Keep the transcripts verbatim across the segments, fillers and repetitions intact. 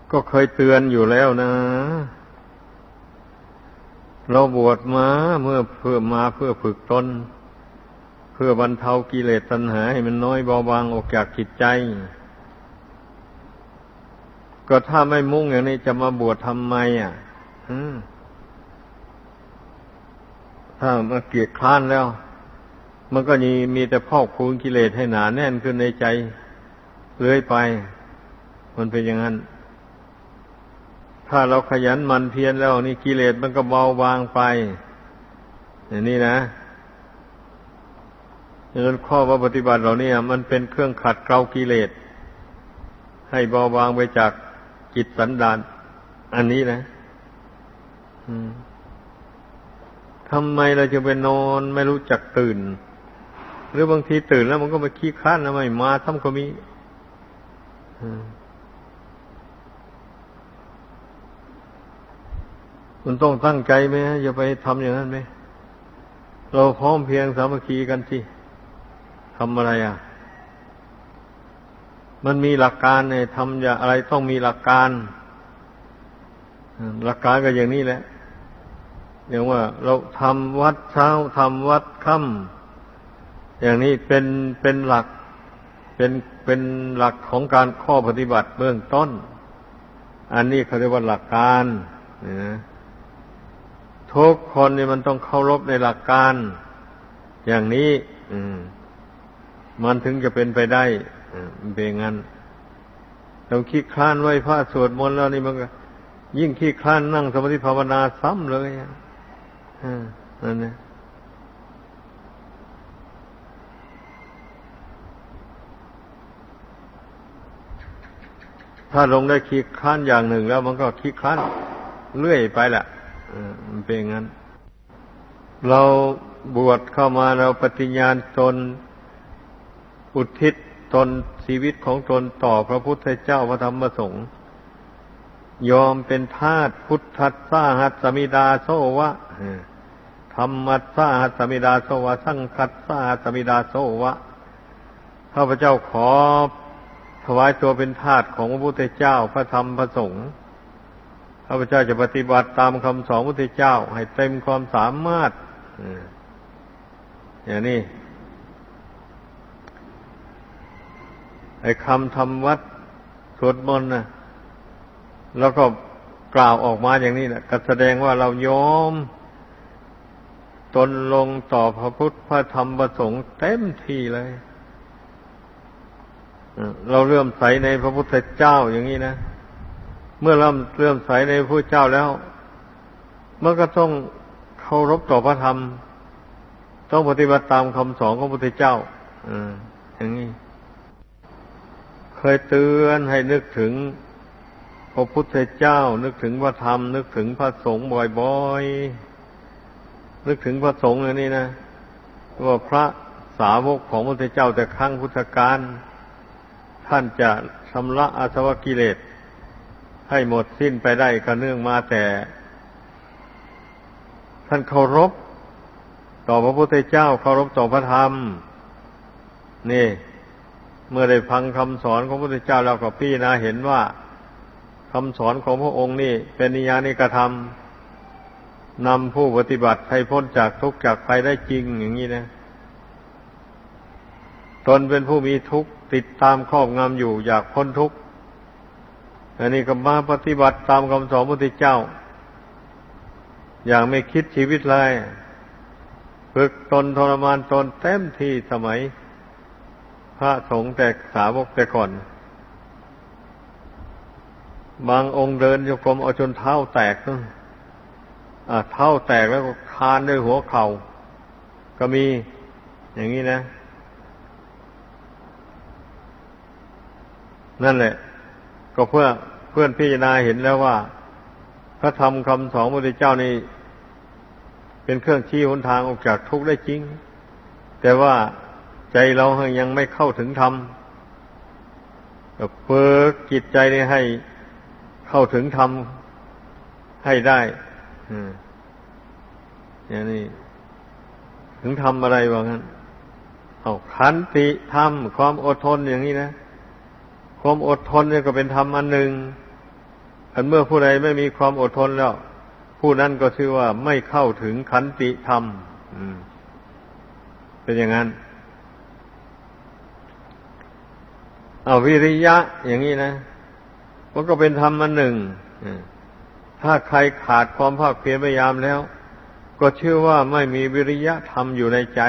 ก็เคยเตือนอยู่แล้วนะเราบวชมาเมื่อเพื่อมาเพื่อฝึกตนเพื่อบรรเทากิเลสตัณหาให้มันน้อยเบาบางออกจากจิตใจก็ถ้าไม่มุ่งอย่างนี้จะมาบวชทำไมอ่ะถ้ามาเกียจคร้านแล้วมันก็มีมีแต่พอกพูนกิเลสให้หนาแน่นขึ้นในใจเรื่อยไปมันเป็นอย่างนั้นถ้าเราขยันหมั่นเพียรแล้วนี่กิเลสมันก็เบาบางไปอย่างนี้นะดังนั้นข้อว่าปฏิบัติเราเนี่ยมันเป็นเครื่องขัดเกลากิเลสให้เบาบางไปจากจิตสันดานอันนี้นะทำไมเราจะไปนอนไม่รู้จักตื่นหรือบางทีตื่นแล้วมันก็มาขี้ค้านแล้วไม่มาทำก็มีมันต้องตั้งใจไหมอย่าไปทำอย่างนั้นไหมเราพร้อมเพียงสามัคคีกันสิทำอะไรอ่ะมันมีหลักการเนี่ยทำอย่างอะไรต้องมีหลักการหลักการก็อย่างนี้แหละอย่างว่าเราทำวัดเช้าทำวัดค่ำอย่างนี้เป็นเป็นหลักเป็นเป็นหลักของการข้อปฏิบัติเบื้องต้นอันนี้เขาเรียกว่าหลักการนะทุกคนนี่มันต้องเคารพในหลักการอย่างนี้อืมมันถึงจะเป็นไปได้มันเป็นงั้นต้องขี้คลานไหว้พระสวดมนต์แล้วนี่มันก็ยิ่งขี้คลานนั่งสมาธิภาวนาซ้ำเลยอ่ะนั่นนะถ้าลงได้ขี้คลานอย่างหนึ่งแล้วมันก็ขี้คลานเรื่อยไปแหละมันเป็นงั้นเราบวชเข้ามาเราปฏิญญาณตนอุทิศตนชีวิตของตนต่อพระพุทธเจ้าพระธรรมพระสงฆ์ยอมเป็นทาสพุทธัสสะหัสสมิดาโสวะธรรมัสสะหัสสมิดาโสวะสังคัสสะหัสสมิดาโสวะข้าพเจ้าขอถวายตัวเป็นทาสของพระพุทธเจ้าพระธรรมพระสงฆ์ข้าพเจ้าจะปฏิบัติตามคำสอนพระพุทธเจ้าให้เต็มความสามารถอย่างนี้ไอ้คำทำวัดสวดมนต์นะแล้วก็กล่าวออกมาอย่างนี้นะก็แสดงว่าเรายอมตนลงต่อพระพุทธพระธรรมพระสงฆ์เต็มที่เลยเราเลื่อมใสในพระพุทธเจ้าอย่างนี้นะเมื่อเราเลื่อมใสในพระพุทธเจ้าแล้วมันก็ต้องเคารพต่อพระธรรมต้องปฏิบัติตามคำสอนของพระพุทธเจ้าอย่างนี้เคยเตือนให้นึกถึงพระพุทธเจ้านึกถึงพระธรรมนึกถึงพระสงฆ์บ่อยๆนึกถึงพระสงฆ์อย่างนี้นะว่าพระสาวกของพระพุทธเจ้าแต่ครั้งพุทธกาลท่านจะชำระอาสวะกิเลสให้หมดสิ้นไปได้ก็เนื่องมาแต่ท่านเคารพต่อพระพุทธเจ้าเคารพต่อพระธรรมนี่เมื่อได้ฟังคำสอนของพระพุทธเจ้าแล้วก็พิจารณาเห็นว่าคำสอนของพระองค์นี่เป็นนิยานิกธรรมนำผู้ปฏิบัติให้พ้นจากทุกข์จากภัยได้จริงอย่างนี้นะตนเป็นผู้มีทุกข์ติดตามครอบงำอยู่อยากพ้นทุกข์อันนี้ก็มาปฏิบัติตามคำสอนพระพุทธเจ้าอย่างไม่คิดชีวิตเลยฝึกตนทรมานตนเต็มที่สมัยพระสงฆ์แต่สาวกแต่ก่อนบางองค์เดินโยกรมเอาจนเท้าแตกอ่าเท้าแตกแล้วก็คานด้วยหัวเข่าก็มีอย่างนี้นะนั่นแหละก็เพื่อเพื่อนพิจารณาเห็นแล้วว่าพระธรรมคำสอนพระพุทธเจ้านี่เป็นเครื่องชี้หนทางออกจากทุกข์ได้จริงแต่ว่าใจเรายังไม่เข้าถึงธรรมก็ฝึกจิตใจนี้ให้เข้าถึงธรรมให้ได้อย่างนี้ถึงธรรมอะไรวะงั้นเอาขันติธรรมความอดทนอย่างนี้นะความอดทนเนี่ยก็เป็นธรรมอันหนึ่งอันเมื่อผู้ใดไม่มีความอดทนแล้วผู้นั้นก็ชื่อว่าไม่เข้าถึงขันติธรรมเป็นอย่างนั้นเอาวิริยะอย่างนี้นะมันก็เป็นธรรมอันหนึ่งถ้าใครขาดความภาคเพียรพยายามแล้วก็ชื่อว่าไม่มีวิริยะธรรมอยู่ในใจ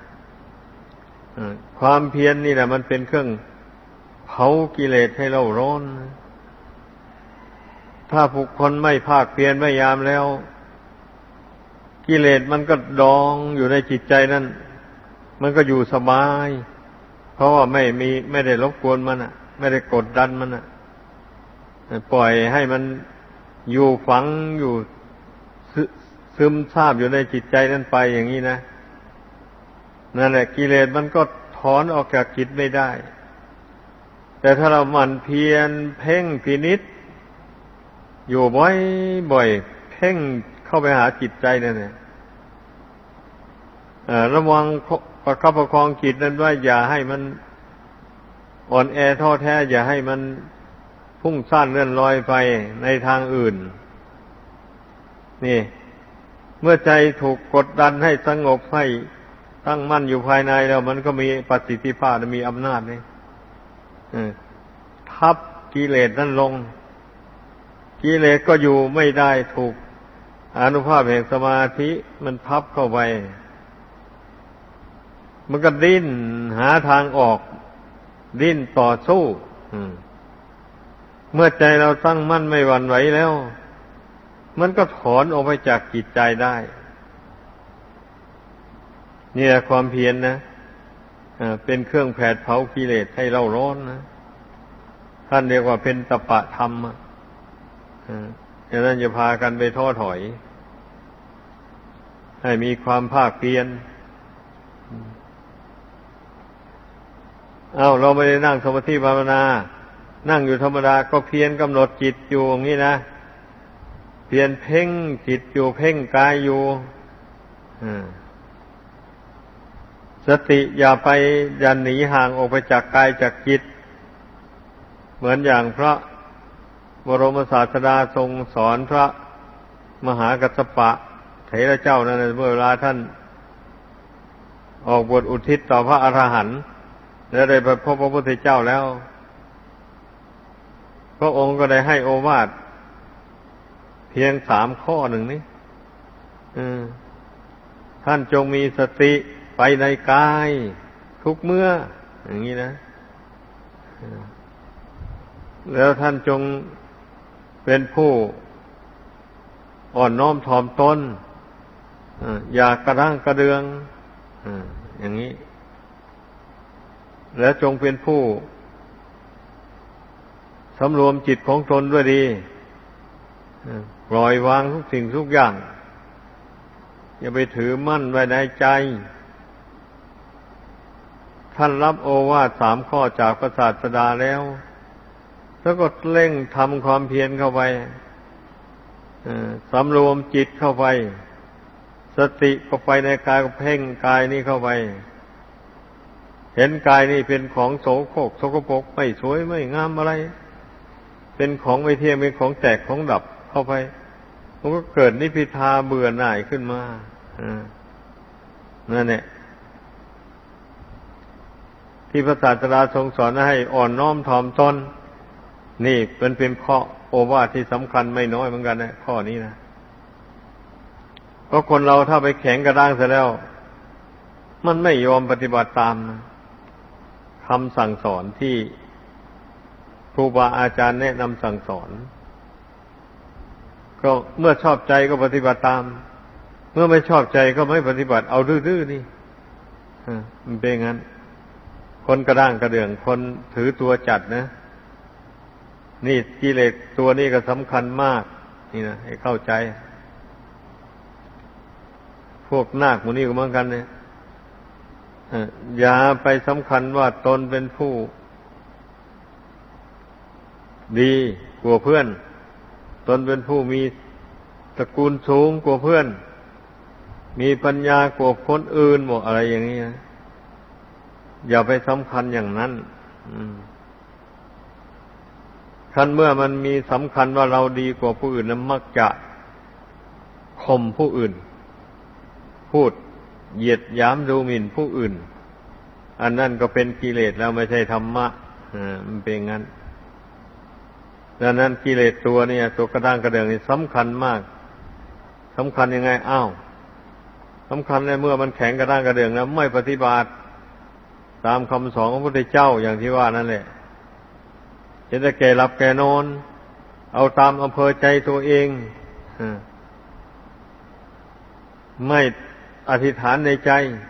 ความเพียร น, นี่แหละมันเป็นเครื่องเผากิเลสให้เราร้อนถ้าบุคคลไม่ภาคเพียรพยายามแล้วกิเลสมันก็ดองอยู่ในจิตใจนั้นมันก็อยู่สบายเพราะว่าไม่มีไม่ได้รบกวนมันอ่ะไม่ได้กดดันมันอ่ะปล่อยให้มันอยู่ฝังอยู่ซึมซาบอยู่ในจิตใจนั้นไปอย่างนี้นะนั่นแหละกิเลสมันก็ถอนออกจากจิตไม่ได้แต่ถ้าเราหมั่นเพียรเพ่งพินิจอยู่บ่อยบ่อยเพ่งเข้าไปหาจิตใจนั่นแหละระวังประคับประคองจิตนั้นว่าอย่าให้มันอ่อนแอท้อแท้อย่าให้มันพุ่งซ่านเลื่อนลอยไปในทางอื่นนี่เมื่อใจถูกกดดันให้สงบให้ตั้งมั่นอยู่ภายในแล้วมันก็มีประสิทธิภาพมีอำนาจนี่ทับกิเลสนั้นลงกิเลสก็อยู่ไม่ได้ถูกอานุภาพแห่งสมาธิมันทับเข้าไปมันก็ดิ้นหาทางออกดิ้นต่อสู้เมื่อใจเราตั้งมั่นไม่หวั่นไหวแล้วมันก็ถอนออกไปจากจิตใจได้นี่แหละความเพียร นะเป็นเครื่องแผดเผากิเลสให้เราร้อนนะท่านเรียกว่าเป็นตปะธรรมอ่ะฉะนั้นอย่าพากันไปท้อถอยให้มีความภาคเพียรเอ้าเราไม่ได้นั่งสมาธิภาวนานั่งอยู่ธรรมดาก็เพียรกำหนดจิตอยู่อย่างนี้นะเพียรเพ่งจิตอยู่เพ่งกายอยู่สติอย่าไปอย่าหนีห่างออกไปจากกายจากจิตเหมือนอย่างพระบรมศาสดาทรงสอนพระมหากัสสปะเถระเจ้านั่นเมื่อเวลาท่านออกบวชอุทิศต่อพระอรหันต์แล้วได้ไปพบพระพุทธเจ้าแล้วพระองค์ก็ได้ให้โอวาทเพียงสามข้อหนึ่งนี้ท่านจงมีสติไปในกายทุกเมื่ออย่างนี้นะแล้วท่านจงเป็นผู้อ่อนน้อมถ่อมตนอย่ากระด้างกระเดืองอย่างนี้แล้วจงเป็นผู้สำรวมจิตของตนด้วยดีปล่อยวางทุกสิ่งทุกอย่างอย่าไปถือมั่นไว้ในใจท่านรับโอวาทสามข้อจากพระศาสดาแล้วแล้วก็เร่งทำความเพียรเข้าไปสำรวมจิตเข้าไปสติก็ไปในกายก็เพ่งกายนี้เข้าไปเห็นกายนี่เป็นของโสโครกสกปรกไม่สวยไม่งามอะไรเป็นของไม่เที่ยงเป็นของแตกของดับเข้าไปมันก็เกิดนิพพิทาเบื่อหน่ายขึ้นมานั่นแหละที่พระศาสดาทรงสอนให้อ่อนน้อมถ่อมตนนี่เป็นเป็นข้อโอวาทที่สำคัญไม่น้อยเหมือนกันนะข้อนี้นะเพราะคนเราถ้าไปแข็งกระด้างเสียแล้วมันไม่ยอมปฏิบัติตามนะคำสั่งสอนที่ครูบาอาจารย์แนะนำสั่งสอนก็เมื่อชอบใจก็ปฏิบัติตามเมื่อไม่ชอบใจก็ไม่ปฏิบัติเอาดื้อๆนี่มันเป็นงั้นคนกระด้างกระเดื่องคนถือตัวจัดนะนี่กิเลสตัวนี้ก็สำคัญมากนี่นะให้เข้าใจพวกนาคหมู่นี้ก็เหมือนกันเนี่ยอย่าไปสำคัญว่าตนเป็นผู้ดีกว่าเพื่อนตนเป็นผู้มีตระกูลสูงกว่าเพื่อนมีปัญญากว่าคนอื่นหมดอะไรอย่างนี้นะอย่าไปสำคัญอย่างนั้นคันเมื่อมันมีสำคัญว่าเราดีกว่าผู้อื่นนั้นมักจะข่มผู้อื่นพูดเหยียดหยามดูหมิ่นผู้อื่นอันนั้นก็เป็นกิเลสแล้วไม่ใช่ธรรมะอ่ามันเป็นงั้นดังนั้นกิเลสตัวนี้ตัวกระด้างกระเดื่องนี่สำคัญมากสำคัญยังไงอ้าวสำคัญในเมื่อมันแข็งกระด้างกระเดื่องแล้วไม่ปฏิบัติตามคำสอนของพระพุทธเจ้าอย่างที่ว่านั่นแหละจะได้แก่หลับแก่นอนเอาตามอำเภอใจตัวเองไม่อธิษฐานในใจ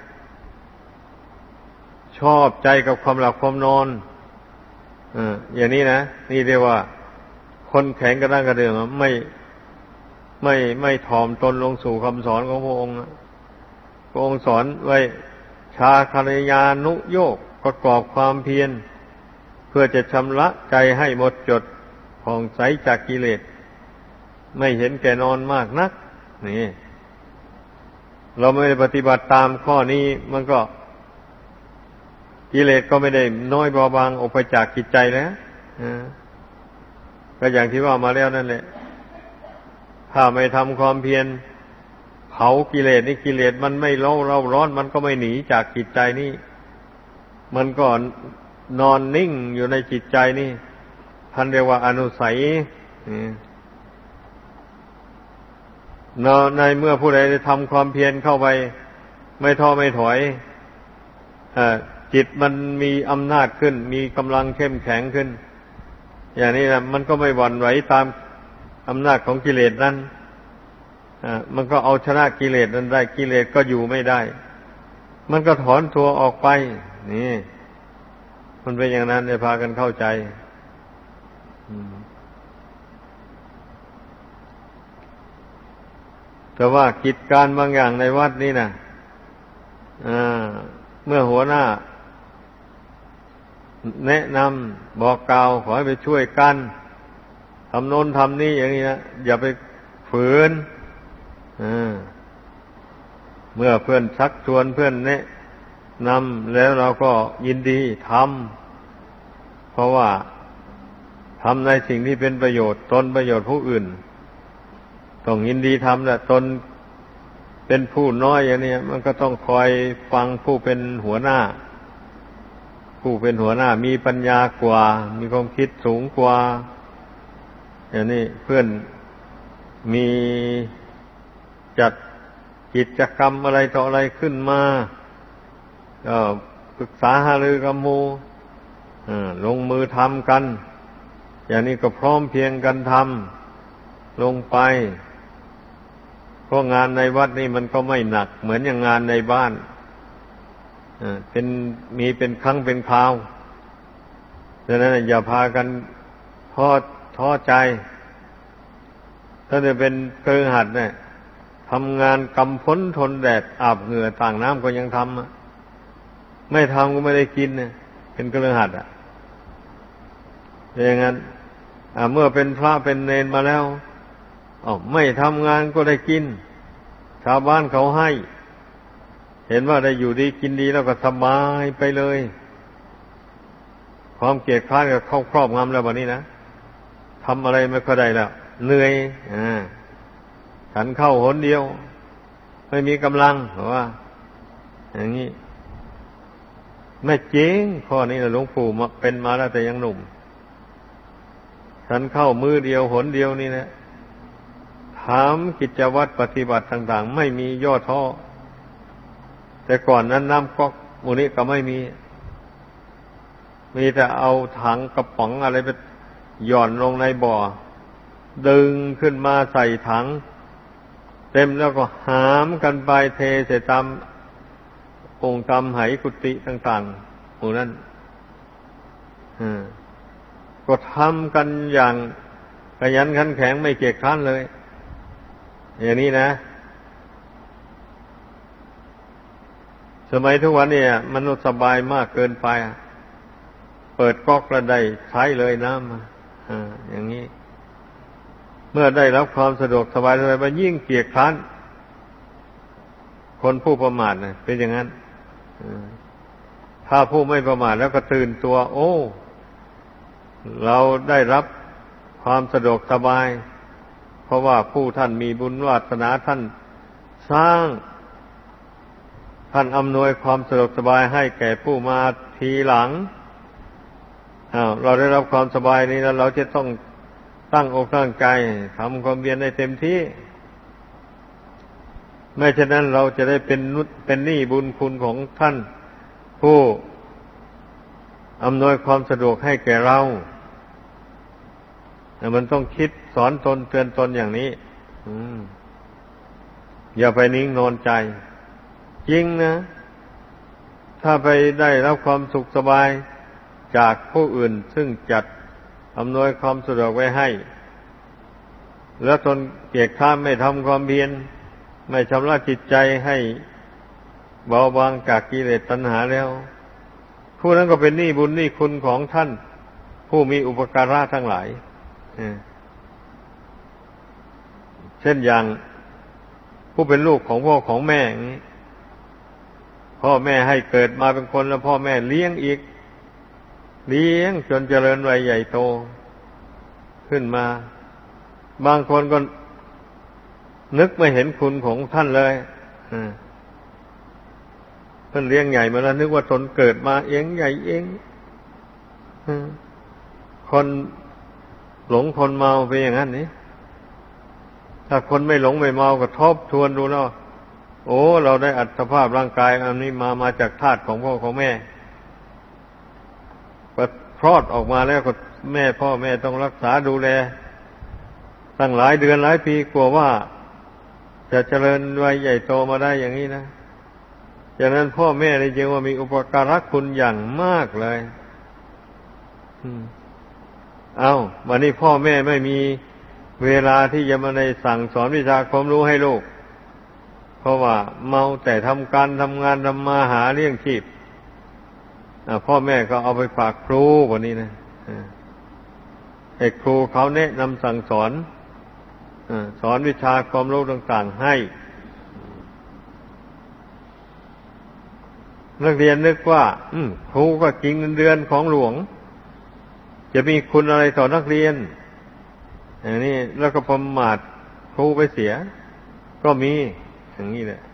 ชอบใจกับความหลับความนอนอย่างนี้นะนี่เรียกว่าคนแข็งกระด้างกระเดื่องไม่ไม่ไม่ถ่อมตนลงสู่คำสอนของพระองค์พระองค์สอนไว้ชาคารยานุโยคประกอบความเพียรเพื่อจะชำระใจให้หมดจดผ่องใสจากกิเลสไม่เห็นแก่นอนมากนักนี่เราไม่ได้ปฏิบัติตามข้อนี้มันก็กิเลสก็ไม่ได้น้อยเบาบางออกไปจากจิตใจแล้วก็อย่างที่ว่ามาแล้วนั่นแหละถ้าไม่ทำความเพียรเผากิเลสนี่กิเลสมันไม่เล่าเร่าร้อนมันก็ไม่หนีจากจิตใจนี่มันก็นอนนิ่งอยู่ในจิตใจนี่ท่านเรียกว่าอนุสัยในเมื่อผู้ใดได้ทำความเพียรเข้าไปไม่ท้อไม่ถอยจิตมันมีอำนาจขึ้นมีกำลังเข้มแข็งขึ้นอย่างนี้นะมันก็ไม่หวั่นไหวตามอำนาจของกิเลสนั้นมันก็เอาชนะกิเลสนั้นได้กิเลสก็อยู่ไม่ได้มันก็ถอนตัวออกไปนี่มันเป็นอย่างนั้นให้พากันเข้าใจแต่ว่ากิจการบางอย่างในวัดนี่นะเมื่อหัวหน้าแนะนำบอกกล่าวขอให้ไปช่วยกันทำโน้นทำนี่อย่างนี้นะอย่าไปฝืนเมื่อเพื่อนชักชวนเพื่อนแนะนำแล้วเราก็ยินดีทำเพราะว่าทำในสิ่งที่เป็นประโยชน์ตนประโยชน์ผู้อื่นต้องยินดีทำแหละตนเป็นผู้น้อยอย่างนี้มันก็ต้องคอยฟังผู้เป็นหัวหน้าผู้เป็นหัวหน้ามีปัญญากว่ามีความคิดสูงกว่าอย่างนี้เพื่อนมีจัดกิจกรรมอะไรต่ออะไรขึ้นมาก็ปรึกษาหารือกับหมู่ลงมือทำกันอย่างนี้ก็พร้อมเพรียงกันทำลงไปเพราะงานในวัดนี่มันก็ไม่หนักเหมือนอย่างงานในบ้านเป็นมีเป็นครั้งเป็นคราวดังนั้นอย่าพากันท้อท้อใจถ้าจะเป็นเครือขัดเนี่ยทำงานกำพ้นทนแดดอาบเหงื่อต่างน้ำก็ยังทำไม่ทำก็ไม่ได้กินเนี่ยเป็นเครือขัดอ่ะอย่างนั้นเมื่อเป็นพระเป็นเณรมาแล้วอ๋อไม่ทำงานก็ได้กินชาวบ้านเขาให้เห็นว่าได้อยู่ดีกินดีแล้วก็สบายไปเลยความเกียจคร้านก็เข้าครอบงำแล้ววันนี้นะทำอะไรไม่ค่อยได้แล้วเหนื่อยอ่าฉันเข้าหนเดียวไม่มีกำลังเพราะว่าอย่างนี้ไม่จริงข้อนี้นะหลวงปู่มาเป็นมาแล้วแต่ยังหนุ่มฉันเข้ามือเดียวหนเดียวนี่นะถามกิจวัตรปฏิบัติต่างๆไม่มีย่อท้อแต่ก่อนนั้นน้ำก๊อกมูนี้ก็ไม่มีมีแต่เอาถังกระป๋องอะไรไปหย่อนลงในบ่อดึงขึ้นมาใส่ถังเต็มแล้วก็หามกันไปเทใส่ตามองค์ตามไหกุฏิต่างๆหมู่นั้นก็ทำกันอย่างขยันขันแข็งไม่เกียจคร้านเลยอย่างนี้นะสมัยทุกวันเนี่ยมนุษย์สบายมากเกินไปเปิดก๊อกแล้วได้ใช้เลยน้ำอ่าอย่างนี้เมื่อได้รับความสะดวกสบายอะไรไปยิ่งเกียจคร้านคนผู้ประมาทนะเป็นอย่างนั้นถ้าผู้ไม่ประมาทแล้วก็ตื่นตัวโอ้เราได้รับความสะดวกสบายเพราะว่าผู้ท่านมีบุญวาสนาท่านสร้างท่านอำนวยความสะดวกสบายให้แก่ผู้มาทีหลังอ้าวเราได้รับความสบายนี้แล้วเราจะต้องตั้งอกตั้งใจทำความเพียรให้เต็มที่ไม่เช่นนั้นเราจะได้เป็นนุเป็นหนี้บุญคุณของท่านผู้อำนวยความสะดวกให้แก่เราแต่มันต้องคิดสอนตนเตือนตนอย่างนี้อืมอย่าไปนิ่งนอนใจจริงนะถ้าไปได้รับความสุขสบายจากผู้อื่นซึ่งจัดอำนวยความสะดวกไว้ให้แล้วตนเกียจคร้านไม่ทำความเพียรไม่ชำระจิตใจให้เบาบางจากกิเลสตัณหาแล้วผู้นั้นก็เป็นหนี้บุญหนี้คุณของท่านผู้มีอุปการะทั้งหลายเช่นอย่างผู้เป็นลูกของพ่อของแม่อย่างนี้พ่อแม่ให้เกิดมาเป็นคนแล้วพ่อแม่เลี้ยงอีกเลี้ยงจนเจริญวัยใหญ่โตขึ้นมาบางคนก็นึกไม่เห็นคุณของท่านเลยเพิ่นเลี้ยงใหญ่มาแล้วนึกว่าตนเกิดมาเองใหญ่เองคนหลงคนเมาไปอย่างนั้นนี่ถ้าคนไม่หลงไม่เมาก็ทบทวนดูแล้วโอ้เราได้อัตภาพร่างกายอันนี้มามาจากธาตุของพ่อของแม่ก็คลอดออกมาแล้วก็แม่พ่อแม่ต้องรักษาดูแลตั้งหลายเดือนหลายปีกลัวว่าจะเจริญวัยใหญ่โตมาได้อย่างนี้นะจากนั้นพ่อแม่เลยจึงว่ามีอุปการะคุณอย่างมากเลยเอาวันนี้พ่อแม่ไม่มีเวลาที่จะมาในสั่งสอนวิชาความรู้ให้ลูกเพราะว่าเมาแต่ทำการทำงานทำมาหาเลี้ยงชีพพ่อแม่ก็เอาไปฝากครูวันนี้นะให้ครูเขาแนะนำสั่งสอนสอนวิชาความรู้ต่างๆให้นักเรียนนึกว่าครูก็กินเงินเดือนของหลวงจะมีคุณอะไรต่อนักเรียนอย่างนี้แล้วก็ประมาทครูไปเสียก็มีอย่างนี้แหละ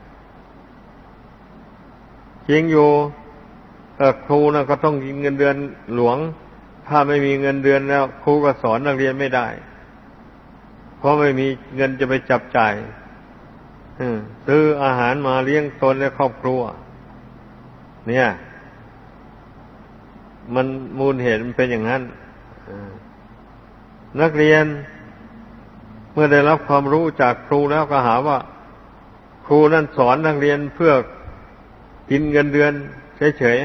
จริงอยู่ครูนะก็ต้องกินเงินเดือนหลวงถ้าไม่มีเงินเดือนแล้วครูก็สอนนักเรียนไม่ได้เพราะไม่มีเงินจะไปจับจ่ายซื้ออาหารมาเลี้ยงตนและครอบครัวเนี่ยมันมูลเหตุมันเป็นอย่างนั้นนักเรียนเมื่อได้รับความรู้จากครูแล้วก็หาว่าครูนั่นสอนนักเรียนเพื่อกินเงินเดือนเฉย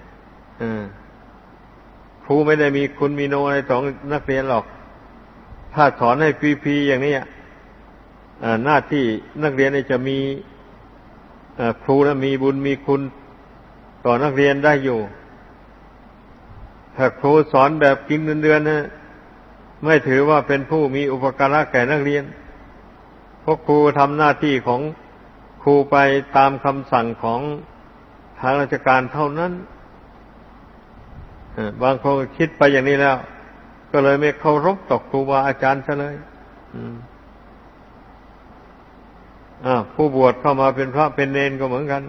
ๆครูไม่ได้มีคุณมีโนอะไรต่อนักเรียนหรอกถ้าสอนให้ฟรีๆอย่างนี้หน้าที่นักเรียนจะมีครูนะมีบุญมีคุณต่อนักเรียนได้อยู่ถ้าครูสอนแบบกินเงินเดือนนะไม่ถือว่าเป็นผู้มีอุปการะแก่นักเรียนเพราะครูทำหน้าที่ของครูไปตามคำสั่งของทางราชการเท่านั้นบางคนคิดไปอย่างนี้แล้วก็เลยไม่เคารพต่อครูบาอาจารย์ซะเลยอ่าผู้บวชเข้ามาเป็นพระเป็นเณรก็เหมือนกัน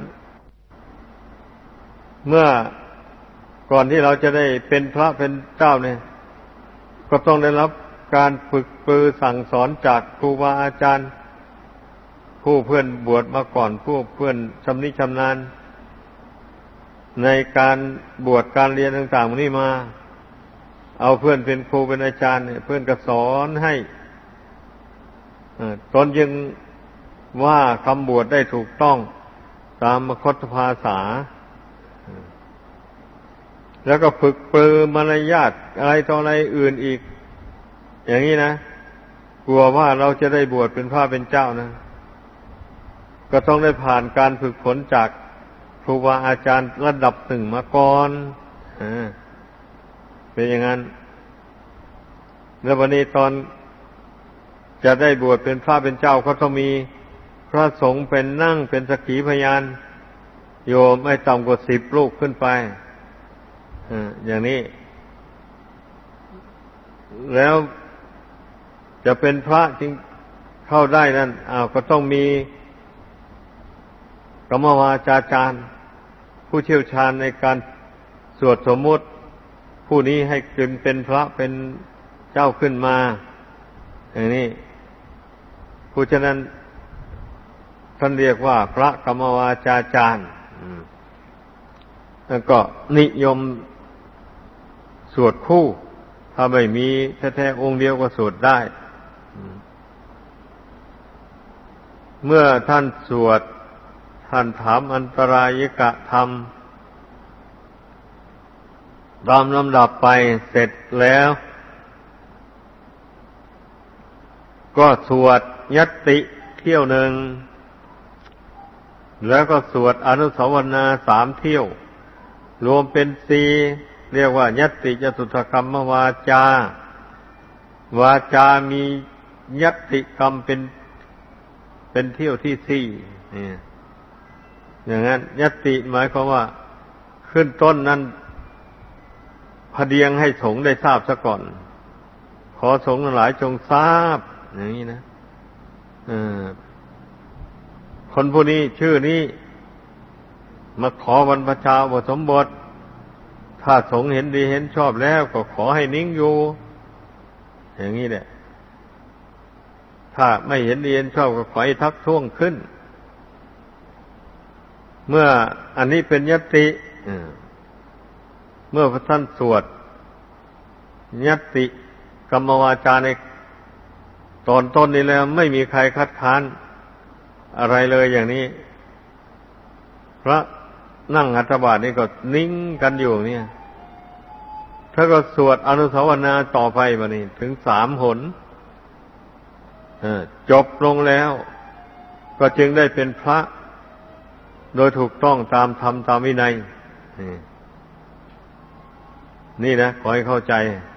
เมื่อก่อนที่เราจะได้เป็นพระเป็นเจ้าเนี่ยก็ต้องได้รับการฝึกปรือสั่งสอนจากครูบาอาจารย์ผู้เพื่อนบวชมาก่อนผู้เพื่อนชำนิชำนาญในการบวชการเรียนต่างๆนี้มาเอาเพื่อนเป็นครูเป็นอาจารย์เนี่ยเพื่อนก็สอนให้ตนยังว่าคำบวชได้ถูกต้องตามมคธภาษาแล้วก็ฝึกปรือมารยาทอะไรต่ออะไรอื่นอีกอย่างนี้นะกลัวว่าเราจะได้บวชเป็นพระเป็นเจ้านะก็ต้องได้ผ่านการฝึกฝนจากครูบาอาจารย์ระดับหนึ่งมาก่อนอ่าเป็นอย่างนั้นแล้ววันนี้ตอนจะได้บวชเป็นพระเป็นเจ้าก็ต้องมีพระสงฆ์เป็นนั่งเป็นสักขีพยานโยมไม่ต่ำกว่าสิบลูกขึ้นไปอย่างนี้แล้วจะเป็นพระจริงเข้าได้นั่นอ้าวก็ต้องมีกรรมวาจาจารย์ผู้เชี่ยวชาญในการสวดสมมุติผู้นี้ให้ขึ้นเป็นพระเป็นเจ้าขึ้นมาอย่างนี้ผู้ฉะนั้นท่านเรียกว่าพระกรรมวาจาจารย์แล้วก็นิยมสวดคู่ถ้าไม่มีแท้ๆองค์เดียวก็สวดได้เมื่อท่านสวดท่านถามอันตรายกะธรรมตามลำดับไปเสร็จแล้วก็สวดญัตติเที่ยวหนึ่งแล้วก็สวดอนุสาวนาสามเที่ยวรวมเป็นสี่เรียกว่าญัตติจตุถกรรมวาจาวาจามีญัตติกรรมเป็นเป็นเที่ยวที่สี่นี่อย่างนั้นญัตติหมายความว่าขึ้นต้นนั้นพเดียงให้สงฆ์ได้ทราบซะก่อนขอสงฆ์ทั้งหลายจงทราบอย่างนี้นะคนผู้นี้ชื่อนี้มาขอบรรพชาอุปสมบทถ้าสงฆ์เห็นดีเห็นชอบแล้วก็ขอให้นิ่งอยู่อย่างนี้แหละถ้าไม่เห็นดีเห็นชอบก็ขอให้ทักท้วงขึ้นเมื่ออันนี้เป็นญัตติเมื่อพระท่านสวดญัตติกรรมวาจาในตอนต้นนี้แล้วไม่มีใครคัดค้านอะไรเลยอย่างนี้พระนั่งหัตถบาทนี่ก็นิ่งกันอยู่เนี่ยถ้าก็สวดอนุสาวนาต่อไปมานี่ถึงสามหนจบลงแล้วก็จึงได้เป็นพระโดยถูกต้องตามธรรมตามวินัยนี่นะขอให้เข้าใจ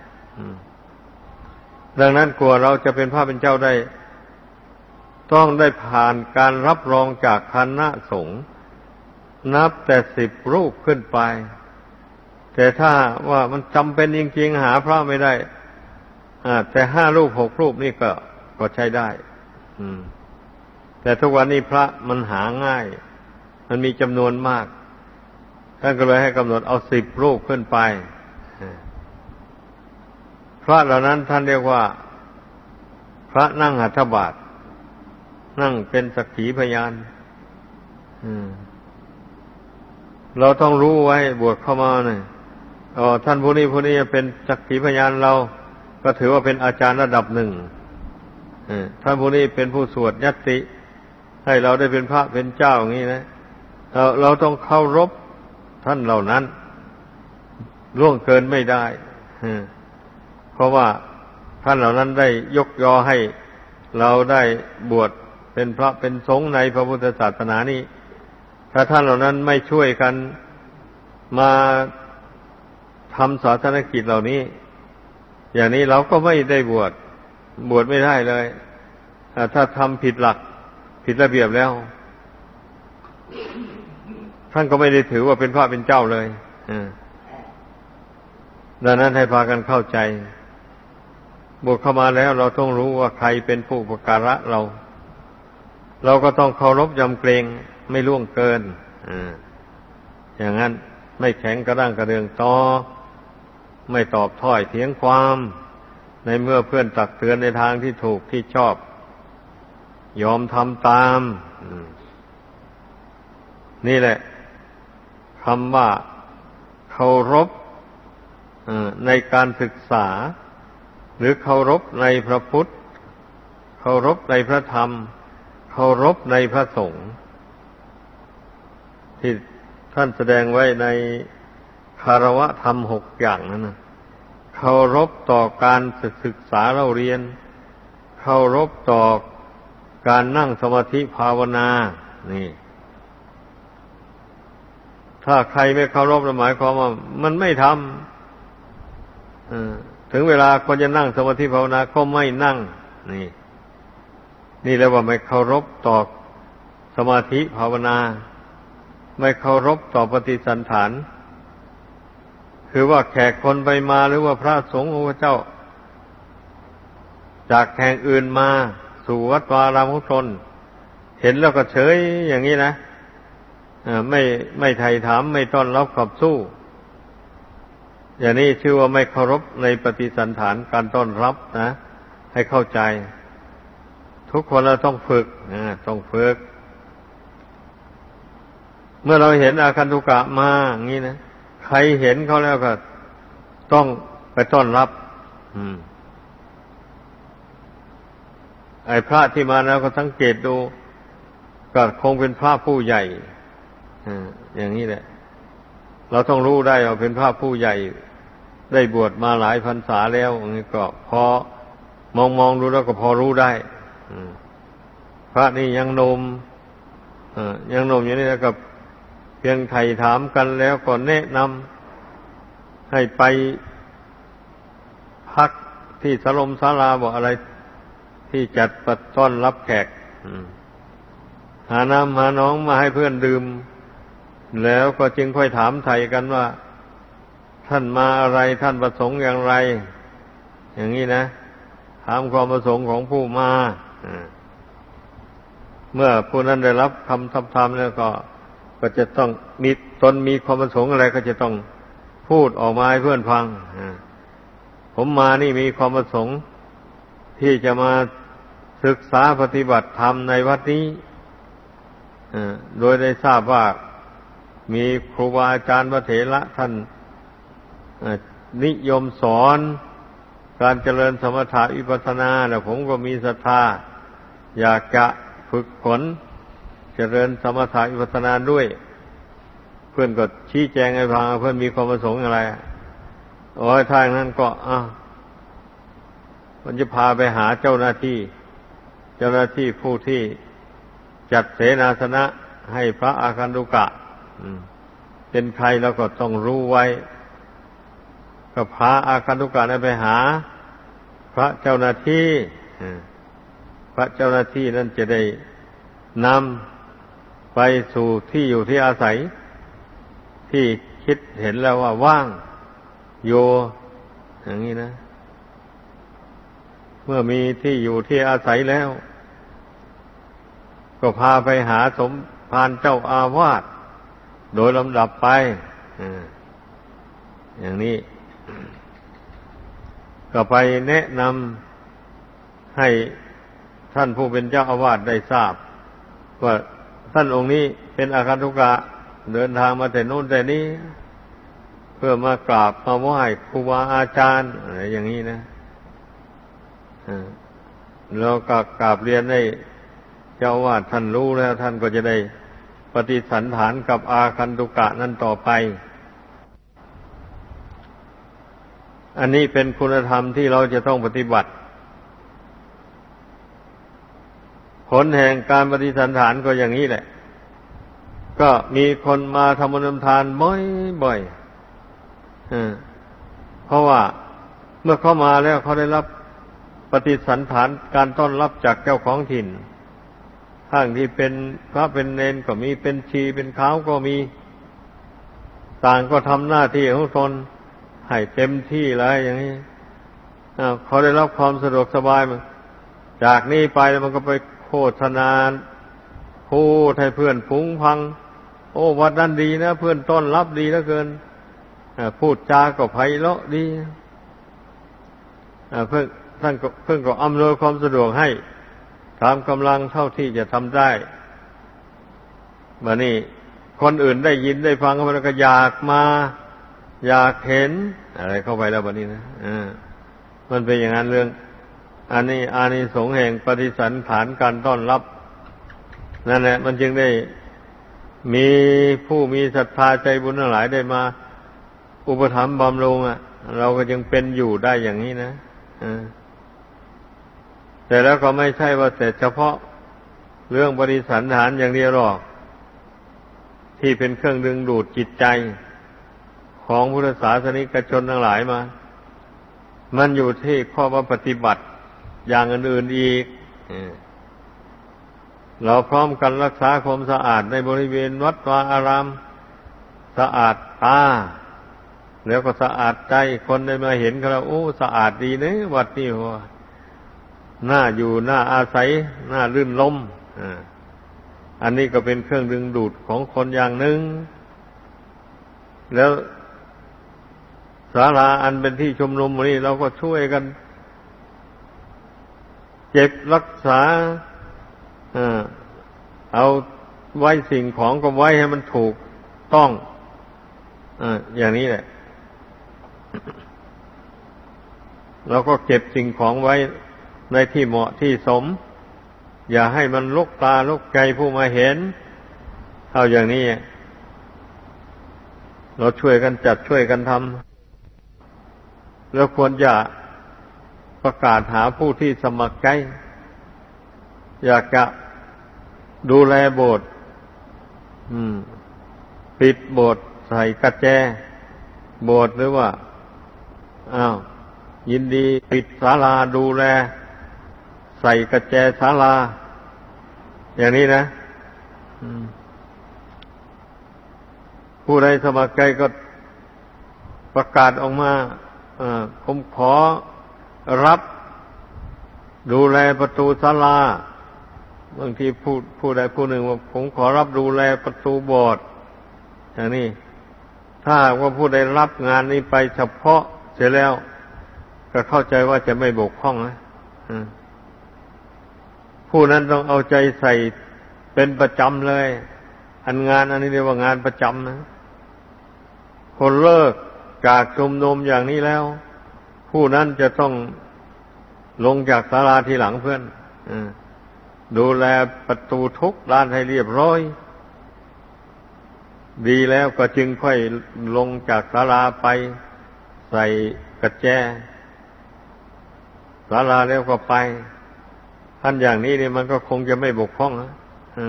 ดังนั้นกลัวเราจะเป็นพระเป็นเจ้าได้ต้องได้ผ่านการรับรองจากคณะสงฆ์นับแต่สิบรูปขึ้นไปแต่ถ้าว่ามันจำเป็นจริงๆหาพระไม่ได้แต่ห้ารูปหกรูปนี่ก็ก็ใช้ได้แต่ทุกวันนี้พระมันหาง่ายมันมีจำนวนมากท่านก็เลยให้กำหนดเอาสิบรูปขึ้นไปพระเหล่านั้นท่านเรียกว่าพระนั่งหัตถบาทนั่งเป็นสักขีพยานเราต้องรู้ไว้บวชเข้ามาเนี่ยอ๋อท่านผู้นี้ผู้นี้เป็นสักขีพยานเราก็ถือว่าเป็นอาจารย์ระดับหนึ่งท่านผู้นี้เป็นผู้สวดญัตติให้เราได้เป็นพระเป็นเจ้าอย่างนี้นะเราเราต้องเคารพท่านเหล่านั้นล่วงเกินไม่ได้เพราะว่าท่านเหล่านั้นได้ยกยอให้เราได้บวชเป็นพระเป็นสงฆ์ในพระพุทธศาสนานี้ถ้าท่านเหล่านั้นไม่ช่วยกันมาทำศาสนกิจเหล่านี้อย่างนี้เราก็ไม่ได้บวชบวชไม่ได้เลยถ้าทำผิดหลักผิดระเบียบแล้วท่านก็ไม่ได้ถือว่าเป็นพระเป็นเจ้าเลยดังนั้นให้พากันเข้าใจบวชเข้ามาแล้วเราต้องรู้ว่าใครเป็นผู้อุปการะเราเราก็ต้องเคารพยำเกรงไม่ล่วงเกินอย่างนั้นไม่แข็งกระด้างกระเดืองต่อไม่ตอบถ้อยเถียงความในเมื่อเพื่อนตักเตือนในทางที่ถูกที่ชอบยอมทำตามนี่แหละคำว่าเคารพในการศึกษาหรือเคารพในพระพุทธเคารพในพระธรรมเคารพในพระสงฆ์ที่ท่านแสดงไว้ในคารวะธรรมหกอย่างนั้นนะเคารพต่อการศึกษาเราเรียนเคารพต่อการนั่งสมาธิภาวนานี่ถ้าใครไม่เคารพหมายความว่ามันไม่ทำถึงเวลาคนจะนั่งสมาธิภาวนาก็ไม่นั่งนี่นี่เรียกว่าไม่เคารพต่อสมาธิภาวนาไม่เคารพต่อปฏิสันฐานคือว่าแขกคนไปมาหรือว่าพระสงฆ์องค์เจ้าจากแห่งอื่นมาสู่วัดวารามของตนเห็นแล้วก็เฉยอย่างนี้นะไม่ไม่ไถ่ถามไม่ต้อนรับขับสู้อย่างนี้ชื่อว่าไม่เคารพในปฏิสันถานการต้อนรับนะให้เข้าใจทุกคนเราต้องฝึกนะต้องฝึกเมื่อเราเห็นอาคันตุกะมาอย่างนี้นะใครเห็นเขาแล้วก็ต้องไปต้อนรับอืมไอ้พระที่มาแล้วก็สังเกตดูก็คงเป็นพระผู้ใหญ่อ่าอย่างนี้แหละเราต้องรู้ได้ว่าเป็นพระผู้ใหญ่ได้บวชมาหลายพรรษาแล้วอย่างนี้ก็พอมองมองดูแล้วก็พอรู้ได้พระนี่ยังหนุ่มยังหนุ่มอย่างนี้แล้วก็เพียงไถ่ถามกันแล้วก็แนะนำให้ไปพักที่สลมศาลาบอกอะไรที่จัดประต้อนรับแขกหาน้ำหาน้องมาให้เพื่อนดื่มแล้วก็จึงค่อยถามไถ่กันว่าท่านมาอะไรท่านประสงค์อย่างไรอย่างนี้นะถามความประสงค์ของผู้มาเมื่อผู้นั้นได้รับคำทับทามแล้วก็ก็จะต้องมีตนมีความประสงค์อะไรก็จะต้องพูดออกมาให้เพื่อนฟังผมมานี่มีความประสงค์ที่จะมาศึกษาปฏิบัติธรรมในวัดนี้โดยได้ทราบว่ามีครูบาอาจารย์พระเถระท่านนิยมสอนการเจริญสมถะวิปัสสนาแล้วผมก็มีศรัทธาอยากจะฝึกฝนเจริญสมถะวิปัสสนาด้วยเพื่อนก็ชี้แจงให้ฟังเพื่อนมีความประสงค์อะไรโอ้ยทางนั้นก็อ่ะมันจะพาไปหาเจ้าหน้าที่เจ้าหน้าที่ผู้ที่จัดเสนาสนะให้พระอาคันตุกะเป็นใครแล้วก็ต้องรู้ไว้ก็พาอาคันตุกะนั้นไปหาพระเจ้าหน้าที่พระเจ้าหน้าที่นั้นจะได้นำไปสู่ที่อยู่ที่อาศัยที่คิดเห็นแล้วว่าว่างโยอย่างนี้นะเมื่อมีที่อยู่ที่อาศัยแล้วก็พาไปหาสมภารเจ้าอาวาสโดยลำดับไปอย่างนี้ก็ไปแนะนำให้ท่านผู้เป็นเจ้าอาวาสได้ทราบว่าท่านองค์นี้เป็นอาคันตุกะเดินทางมาแต่โน่นแต่นี้เพื่อมากราบมาไหว้ครูบาอาจารย์อะไรอย่างนี้นะแล้วก็กราบเรียนให้เจ้าอาวาสท่านรู้แล้วท่านก็จะได้ปฏิสันถานกับอาคันตุกะนั้นต่อไปอันนี้เป็นคุณธรรมที่เราจะต้องปฏิบัติผลแห่งการปฏิสันถานก็อย่างนี้แหละก็มีคนมาทำบุญทำทานบ่อยๆเพราะว่าเมื่อเข้ามาแล้วเขาได้รับปฏิสันถานการต้อนรับจากเจ้าของถิ่นทั้งที่เป็นพระเป็นเณรก็มีเป็นชีเป็นขาวก็มีต่างก็ทำหน้าที่ของตนให้เต็มที่เลยอย่างนี้เขาได้รับความสะดวกสบายมาจากนี้ไปมันก็ไปโฆษณาพูดให้เพื่อนฟุ้งพังโอ้วัดนั้นดีนะเพื่อนต้อนรับดีเหลือเกินพูดจาก็ไพเราะดีเพิ่งท่านก็เพิ่งก็อำนวยความสะดวกให้ตามกำลังเท่าที่จะทำได้บัดนี้คนอื่นได้ยินได้ฟังเขาแล้วก็อยากมาอยากเห็นอะไรเข้าไปแล้วบัดนี้นะอ่ามันเป็นอย่างนั้นเรื่องอันนี้อานิสงส์แห่งปฏิสันถานการต้อนรับนั่นแหละมันจึงได้มีผู้มีศรัทธาใจบุญทั้งหลายได้มาอุปถัมภ์บำรุงอ่ะเราก็ยังเป็นอยู่ได้อย่างนี้นะอ่าแต่แล้วก็ไม่ใช่ว่าแต่เฉพาะเรื่องปฏิสันถานอย่างเดียวหรอกที่เป็นเครื่องดึงดูดจิตใจของพุทธศาสนิกชนทั้งหลายมามันอยู่ที่ข้อว่าปฏิบัติอย่างอื่นๆอีกเราพร้อมกันรักษาความสะอาดในบริเวณวัดวาอารามสะอาดตาแล้วก็สะอาดใจคนได้มาเห็นก็แล้วโอ้สะอาดดีนะวัดนี่ว่าน่าอยู่น่าอาศัยน่ารื่นรมอ่าอันนี้ก็เป็นเครื่องดึงดูดของคนอย่างหนึ่งแล้วศาลาอันเป็นที่ชุมนุมนี้เราก็ช่วยกันเก็บรักษาเอาไว้สิ่งของก็ไว้ให้มันถูกต้องอย่างนี้แหละเราก็เก็บสิ่งของไว้ในที่เหมาะที่สมอย่าให้มันลุกตาลุกใจผู้มาเห็นเอาอย่างนี้เราช่วยกันจัดช่วยกันทำแล้วควรจะประกาศหาผู้ที่สมัครใจอยากจะดูแลโบสถ์ปิดโบสถ์ใส่กระแจโบสถ์หรือว่าอ้าวยินดีปิดศาลาดูแลใส่กระแจศาลาอย่างนี้นะผู้ใดสมัครใจก็ประกาศออกมาผมขอรับดูแลประตูศาลาบางทีผู้ผู้ใดผู้หนึ่งว่าผมขอรับดูแลประตูโบสถ์อย่างนี้ถ้าว่าผู้ใดรับงานนี้ไปเฉพาะเสร็จแล้วก็เข้าใจว่าจะไม่บกพร่องนะผู้นั้นต้องเอาใจใส่เป็นประจำเลยอันงานอันนี้เรียกว่างานประจำนะคนเลิกจากชุมนุมอย่างนี้แล้วผู้นั้นจะต้องลงจากศาลาทีหลังเพื่อนดูแลประตูทุกด้านให้เรียบร้อยดีแล้วก็จึงค่อยลงจากศาลาไปใส่กระแจศาลาแล้วก็ไปท่านอย่างนี้นี่มันก็คงจะไม่บกพร่องนะ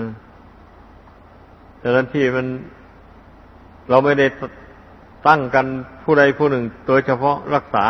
ดังนั้นที่มันเราไม่ได้ตั้งกันผู้ใดผู้หนึ่งโดยเฉพาะรักษา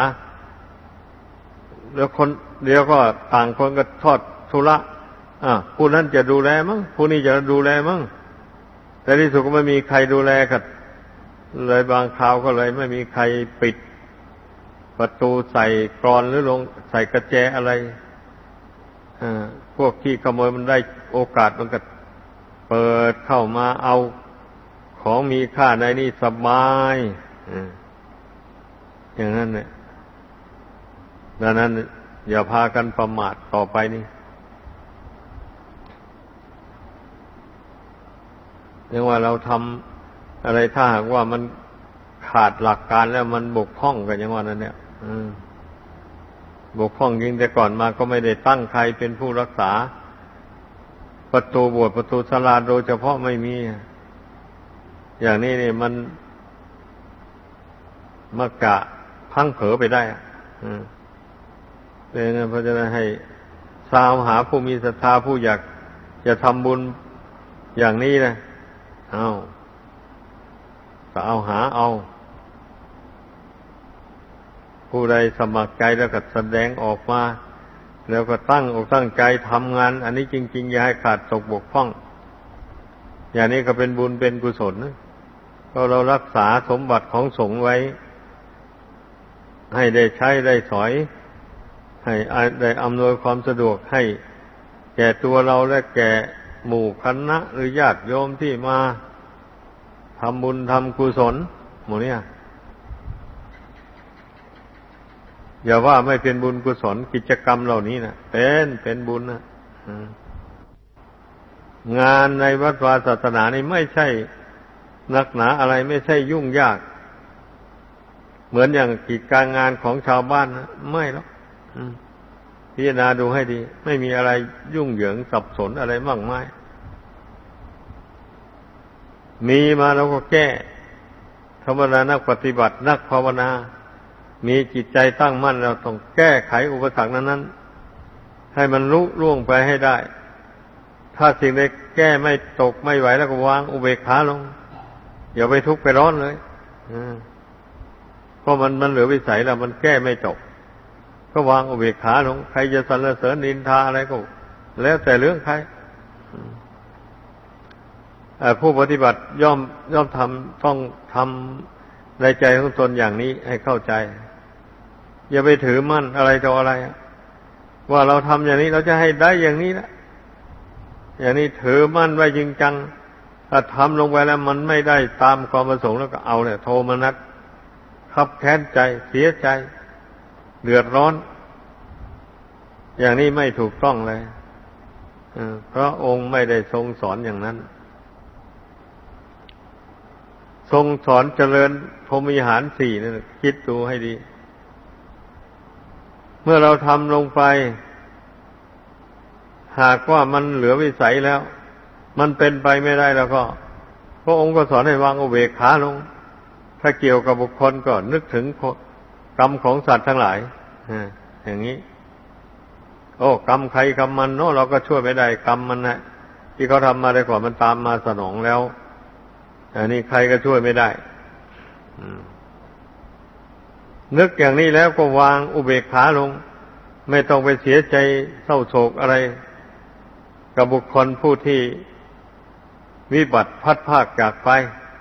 แล้วคนเดียวก็ต่างคนก็ทอดธุระอ่ะผู้นั้นจะดูแลมั้งผู้นี้จะดูแลมั้งแต่ที่สุดก็ไม่มีใครดูแลกันเลยบางคราวก็เลยไม่มีใครปิดประตูใส่กรอนหรือลงใส่กระแจอะไรอ่าพวกที่ขโมยมันได้โอกาสมันก็เปิดเข้ามาเอาของมีค่าในนี่สบายอ่าอย่างนั้นเนี่ยดังนั้นอย่าพากันประมาทต่อไปนี่อย่างว่าเราทำอะไรถ้าหากว่ามันขาดหลักการแล้วมันบกพร่องกันอย่างว่านั้นเนี่ยบกพร่องจริงแต่ก่อนมาก็ไม่ได้ตั้งใครเป็นผู้รักษาประตูโบสถ์ประตูศาลาโดยเฉพาะไม่มีอย่างนี้นี่มันมักกะพังเผลอไปได้อืมเป็นงั้นเพราะฉะนั้นให้สาวหาผู้มีศรัทธาผู้อยากจะทำบุญอย่างนี้นะเอาก็เอาหาเอาผู้ใดสมัครใจแล้วก็แสดงออกมาแล้วก็ตั้งอกตั้งใจทำงานอันนี้จริงๆอย่าให้ขาดตกบกพร่องอย่างนี้ก็เป็นบุญเป็นกุศลนะเพราะเรารักษาสมบัติของสงฆ์ไว้ให้ได้ใช้ได้สอยให้ได้อำนวยความสะดวกให้แก่ตัวเราและแก่หมู่คณะหรือญาติโยมที่มาทำบุญทำกุศลหมดเนี่ยอย่าว่าไม่เป็นบุญกุศลกิจกรรมเหล่านี้นะเป็นเป็นบุญนะงานในวัดวาศาสนานี่ไม่ใช่นักหนาอะไรไม่ใช่ยุ่งยากเหมือนอย่างกิจการงานของชาวบ้านนะไม่หรอกพิจารณาดูให้ดีไม่มีอะไรยุ่งเหยิงสับสนอะไรมากมายมีมาแล้วก็แก้ธรรมดานักปฏิบัตินักภาวนามีจิตใจตั้งมั่นเราต้องแก้ไขอุปสรรคนั้นๆให้มันลุล่วงไปให้ได้ถ้าสิ่งใดแก้ไม่ตกไม่ไหวแล้วก็วางอุเบกขาลงอย่าไปทุกข์ไปร้อนเลยเพราะมันมันเหลือวิสัยแล้วมันแก้ไม่ตกก็วางอุเบกขาลงใครจะสรรเสริญนินทาอะไรก็แล้วแต่เรื่องใครผู้ปฏิบัติย่อมย่อมทำต้องทำในใจของตนอย่างนี้ให้เข้าใจอย่าไปถือมั่นอะไรต่ออะไรว่าเราทำอย่างนี้เราจะให้ได้อย่างนี้นะอย่างนี้ถือมั่นไว้จริงจังถ้าทำลงไปแล้วมันไม่ได้ตามความประสงค์แล้วก็เอาเนี่ยโทมนัสคับแค้นใจเสียใจเดือดร้อนอย่างนี้ไม่ถูกต้องเลยเพราะองค์ไม่ได้ทรงสอนอย่างนั้นทรงสอนเจริญพรหมวิหารสี่นั่นคิดดูให้ดีเมื่อเราทำลงไปหากว่ามันเหลือวิสัยแล้วมันเป็นไปไม่ได้แล้วก็พระองค์ก็สอนให้วางอุเบกขาลงถ้าเกี่ยวกับบุคคลก็นึกถึงกรรมของสัตว์ทั้งหลายอย่างนี้โอ้กรรมใครกรรมมันเนาะเราก็ช่วยไม่ได้กรรมมันนะที่เขาทำมาได้ก่อนมันตามมาสนองแล้วอันนี้ใครก็ช่วยไม่ได้นึกอย่างนี้แล้วก็วางอุเบกขาลงไม่ต้องไปเสียใจเศร้าโศกอะไรกับบุคคลผู้ที่วิบัติพัดพรากจากไป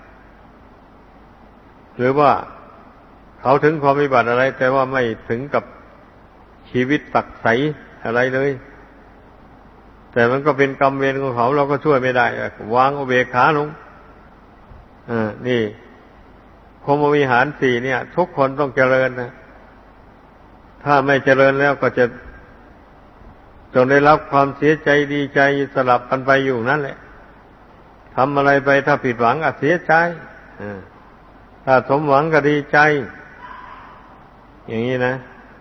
หรือว่าเขาถึงความวิบัติอะไรแต่ว่าไม่ถึงกับชีวิตตักใสอะไรเลยแต่มันก็เป็นกรรมเวรของเขาเราก็ช่วยไม่ได้วางอุเบกขาลงอ่านี่พรหมวิหารสี่เนี่ยทุกคนต้องเจริญนะถ้าไม่เจริญแล้วก็จะจนได้รับความเสียใจดีใจสลับกันไปอยู่นั่นแหละทำอะไรไปถ้าผิดหวังก็เสียใจถ้าสมหวังก็ดีใจอย่างนี้นะ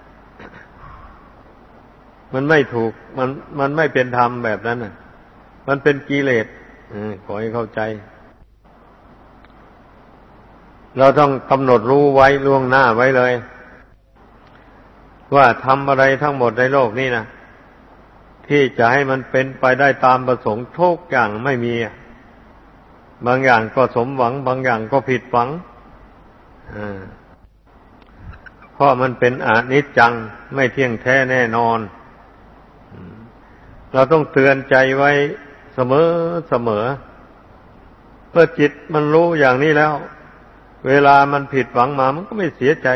มันไม่ถูกมันมันไม่เป็นธรรมแบบนั้นน่ะมันเป็นกิเลสขอให้เข้าใจเราต้องกำหนดรู้ไว้ล่วงหน้าไว้เลยว่าทำอะไรทั้งหมดในโลกนี้นะที่จะให้มันเป็นไปได้ตามประสงค์ทุกอย่างไม่มีบางอย่างก็สมหวังบางอย่างก็ผิดหวังเพราะมันเป็นอนิจจังไม่เที่ยงแท้แน่นอนเราต้องเตือนใจไว้เสมอเสมอเพื่อจิตมันรู้อย่างนี้แล้วเวลามันผิดหวังมามันก็ไม่เสียใจ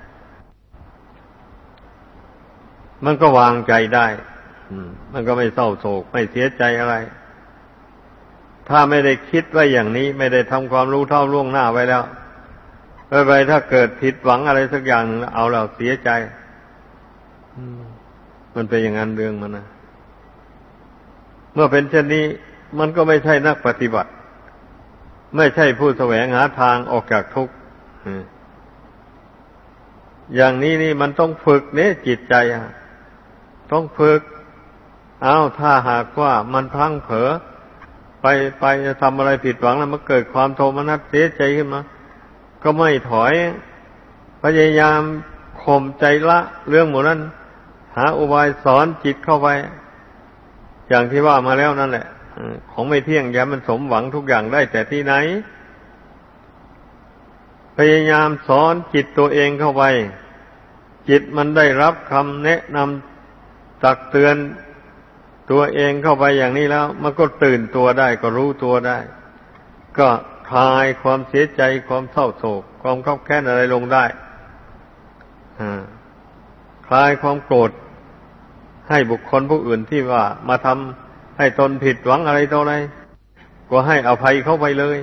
มันก็วางใจได้มันก็ไม่เศร้าโศกไม่เสียใจอะไรถ้าไม่ได้คิดไว้อย่างนี้ไม่ได้ทำความรู้เท่าล่วงหน้าไว้แล้วไปๆถ้าเกิดผิดหวังอะไรสักอย่างนึงเอาแล้วเสียใจมันเป็นอย่างนั้นเรื่องมันนะเมื่อเป็นเช่นนี้มันก็ไม่ใช่นักปฏิบัติไม่ใช่ผู้แสวงหาทางออกจากทุกข์อย่างนี้นี่มันต้องฝึกเนี่ยจิตใจต้องฝึกเอาถ้าหากว่ามันพลั้งเผลอไปไปจะทำอะไรผิดหวังแล้วมันเกิดความโทมนัสเสียใจขึ้นมาก็ไม่ถอยพยายามข่มใจละเรื่องหมดนั้นหาอุบายสอนจิตเข้าไปอย่างที่ว่ามาแล้วนั่นแหละของไม่เที่ยงอย่ามันสมหวังทุกอย่างได้แต่ที่ไหนพยายามสอนจิตตัวเองเข้าไปจิตมันได้รับคำแนะนำตักเตือนตัวเองเข้าไปอย่างนี้แล้วมันก็ตื่นตัวได้ก็รู้ตัวได้ก็คลายความเสียใจความเศร้าโศกความคับแค้นอะไรลงได้คลายความโกรธให้บุคคลผู้อื่นที่ว่ามาทำให้ตนผิดหวังอะไรต่ออะไรก็ให้อภัยเข้าไปเลย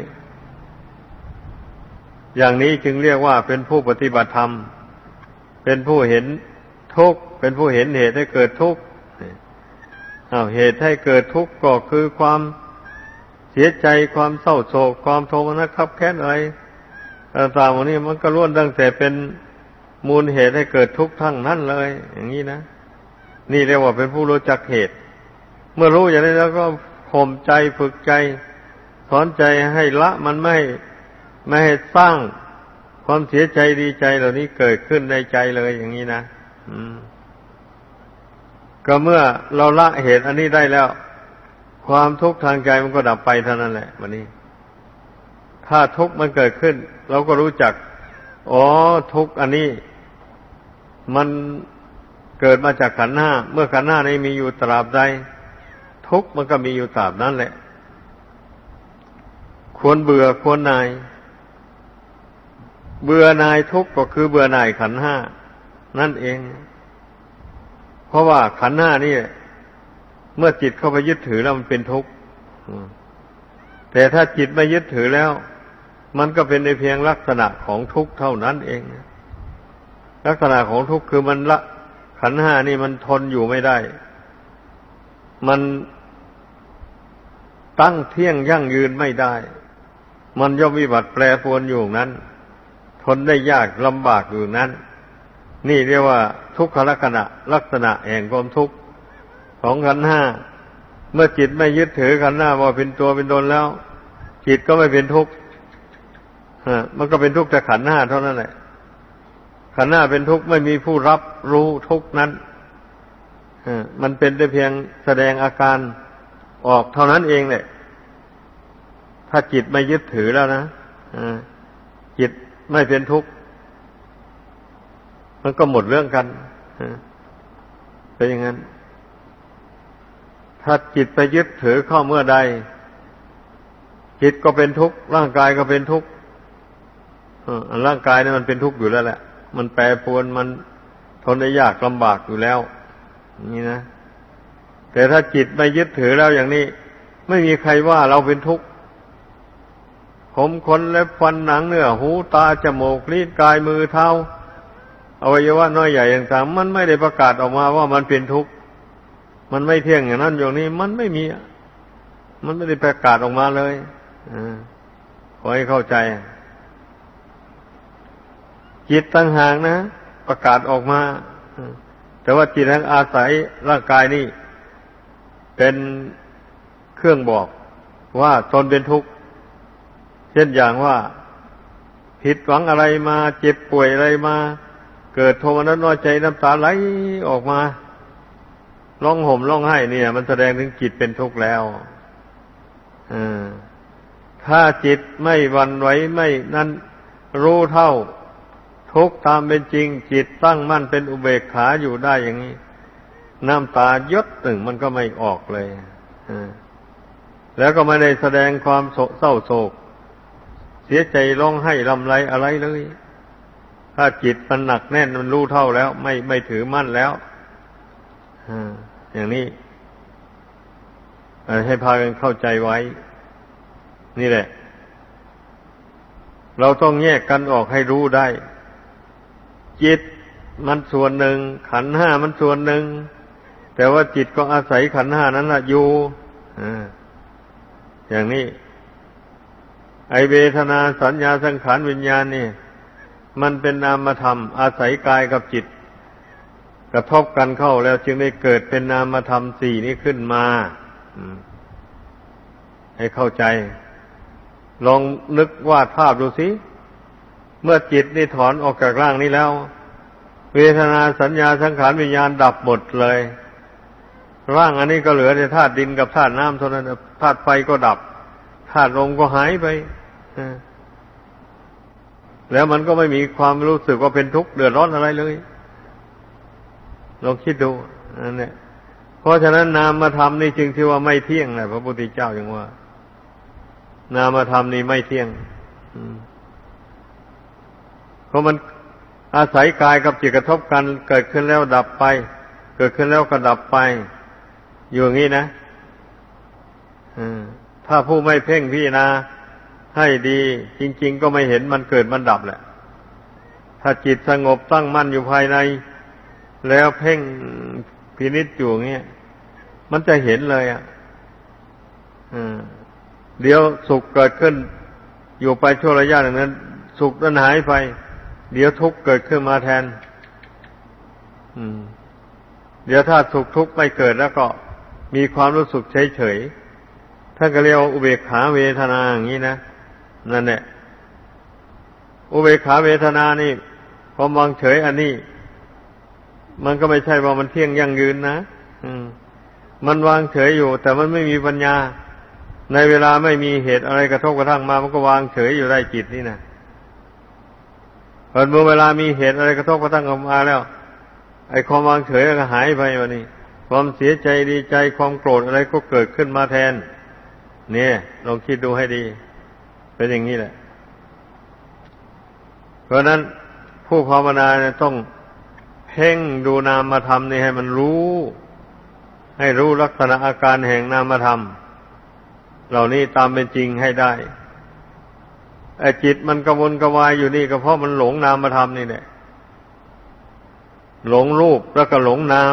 อย่างนี้จึงเรียกว่าเป็นผู้ปฏิบัติธรรมเป็นผู้เห็นทุกข์เป็นผู้เห็นเหตุให้เกิดทุกข์อ้าวเหตุให้เกิดทุกข์ก็คือความเสียใจความเศร้าโศกความโทมนัสคับแค้นอะไรต่างๆพวกนี้มันก็ล้วนตั้งแต่เป็นมูลเหตุให้เกิดทุกข์ทั้งนั้นเลยอย่างนี้นะนี่เรียกว่าเป็นผู้รู้จักเหตุเมื่อรู้อย่างนี้แล้วก็ข่มใจฝึกใจสอนใจให้ละมันไม่ไม่ให้สร้างความเสียใจดีใจเหล่านี้เกิดขึ้นในใจเลยอย่างนี้นะอืมก็เมื่อเราละเหตุอันนี้ได้แล้วความทุกข์ทางใจมันก็ดับไปเท่านั้นแหละวันนี้ถ้าทุกข์มันเกิดขึ้นเราก็รู้จักอ๋อทุกข์อันนี้มันเกิดมาจากขันธ์ห้าเมื่อขันธ์ห้านี้มีอยู่ตราบใดทุกข์มันก็มีอยู่ตราบนั้นแหละควรเบื่อควรนายเบื่อนายทุกข์ก็คือเบื่อนายขันธ์ห้านั่นเองเพราะว่าขันธ์ห้านี่เมื่อจิตเข้าไปยึดถือแล้วมันเป็นทุกข์แต่ถ้าจิตไม่ยึดถือแล้วมันก็เป็นในเพียงลักษณะของทุกข์เท่านั้นเองลักษณะของทุกข์คือมันละขันธ์ห้านี่มันทนอยู่ไม่ได้มันตั้งเที่ยงยั่งยืนไม่ได้มันย่อมวิบัติแปรปรวนอยู่นั้นทนได้ยากลำบากอยู่นั้นนี่เรียกว่าทุกขลักษณะลักษณะแห่งความทุกข์ของขันธ์ห้าเมื่อจิตไม่ยึดถือขันธ์ห้าว่าเป็นตัวเป็นตนแล้วจิตก็ไม่เป็นทุกข์มันก็เป็นทุกข์แต่ขันธ์ห้าเท่านั้นแหละขันธ์ห้าเป็นทุกข์ไม่มีผู้รับรู้ทุกข์นั้นมันเป็นแต่เพียงแสดงอาการออกเท่านั้นเองแหละถ้าจิตไม่ยึดถือแล้วนะจิตไม่เป็นทุกข์มันก็หมดเรื่องกันเป็นอย่างนั้นถ้าจิตไปยึดถือเข้าเมื่อใดจิตก็เป็นทุกข์ร่างกายก็เป็นทุกข์ร่างกายนี่มันเป็นทุกข์อยู่แล้วแหละมันแปรปรวนมันทนได้ยากลำบากอยู่แล้วนี่นะแต่ถ้าจิตไม่ยึดถือแล้วอย่างนี้ไม่มีใครว่าเราเป็นทุกข์ผมขนเล็บฟันหนังเนื้อหูตาจมูกลิ้นกายมือเท้าอวัยวะน้อยใหญ่ต่างๆมันไม่ได้ประกาศออกมาว่ามันเป็นทุกข์มันไม่เที่ยงอย่างนั้นอย่างนี้มันไม่มีมันไม่ได้ประกาศออกมาเลยอ่าขอให้เข้าใจจิตต่างหากนะประกาศออกมาแต่ว่าจิตนั้นอาศัยร่างกายนี่เป็นเครื่องบอกว่าตนเป็นทุกข์เช่นอย่างว่าผิดหวังอะไรมาเจ็บป่วยอะไรมาเกิดโทมนัสน้อยใจน้ำตาไหลออกมาร้องห่มร้องไห้เนี่ยมันแสดงถึงจิตเป็นทุกข์แล้วถ้าจิตไม่หวั่นไหวไม่นั้นรู้เท่าทุกข์ตามเป็นจริงจิตตั้งมั่นเป็นอุเบกขาอยู่ได้อย่างนี้น้ำตาหยดหนึ่งมันก็ไม่ออกเลยแล้วก็ไม่ได้แสดงความโศกเศร้าโศกเสียใจร้องไห้รำไรอะไรเลยถ้าจิตมันหนักแน่นมันรู้เท่าแล้วไม่ไม่ถือมั่นแล้วอย่างนี้ให้พากันเข้าใจไว้นี่แหละเราต้องแยกกันออกให้รู้ได้จิตมันส่วนหนึ่งขันธ์ห้ามันส่วนหนึ่งแต่ว่าจิตก็อาศัยขันธ์ห้านั้นแหละอยู่อย่างนี้ไอเวทนาสัญญาสังขารวิญญาณนี่มันเป็นนามธรรมอาศัยกายกับจิตกระทบกันเข้าแล้วจึงได้เกิดเป็นนามธรรมสี่นี้ขึ้นมาให้เข้าใจลองนึกวาดภาพดูสิเมื่อจิตนี่ถอนออกจากร่างนี้แล้วเวทนาสัญญาสังขารวิญญาณดับหมดเลยร่างอันนี้ก็เหลือแต่ธาตุดินกับธาตุน้ำเท่านั้นธาตุไฟก็ดับธาตุลมก็หายไปแล้วมันก็ไม่มีความรู้สึกว่าเป็นทุกข์เดือดร้อนอะไรเลยลองคิดดูนั่นแหละเพราะฉะนั้นนามธรรมนี่จึงที่ว่าไม่เที่ยงแหละพระพุทธเจ้าอย่างว่านามธรรมนี่ไม่เที่ยงเพราะมันอาศัยกายกับจิตกระทบกันเกิดขึ้นแล้วดับไปเกิดขึ้นแล้วก็ดับไปอยู่อย่างนี้นะถ้าผู้ไม่เพ่งพิจารณาให้ดีจริงๆก็ไม่เห็นมันเกิดมันดับแหละถ้าจิตสงบตั้งมั่นอยู่ภายในแล้วเพ่งพินิจอยู่อย่างนี้มันจะเห็นเลยอ่ะเดี๋ยวสุขเกิดขึ้นอยู่ไปชั่วระยะหนึ่งนั้นสุขนั้นหายไปเดี๋ยวทุกข์เกิดขึ้นมาแทนเดี๋ยวถ้าสุขทุกข์ไม่เกิดแล้วก็มีความรู้สึกเฉยๆท่านก็เรียกว่าอุเบกขาเวทนาอย่างนี้นะนั่นแหละอุเบกขาเวทนานี่ความวางเฉยอันนี้มันก็ไม่ใช่ว่ามันเที่ยงยั่งยืนนะมันวางเฉยอยู่แต่มันไม่มีปัญญาในเวลาไม่มีเหตุอะไรกระทบกระทั่งมามันก็วางเฉยอยู่ได้จิตนี่นะพอเมื่อเวลามีเหตุอะไรกระทบกระทั่งออกมาแล้วไอ้ความวางเฉยก็หายไปวะนี่ความเสียใจดีใจความโกรธอะไรก็เกิดขึ้นมาแทนเนี่ยลองคิดดูให้ดีเป็นอย่างนี้แหละเพราะนั้นผู้ภาวนาเนี่ยต้องเพ่งดูนามธรรมนี่ให้มันรู้ให้รู้ลักษณะอาการแห่งนามธรรมเหล่านี้ตามเป็นจริงให้ได้ไอ้จิตมันกระวนกระวายอยู่นี่ก็เพราะมันหลงนามธรรมนี่แหละหลงรูปแล้วก็หลงนาม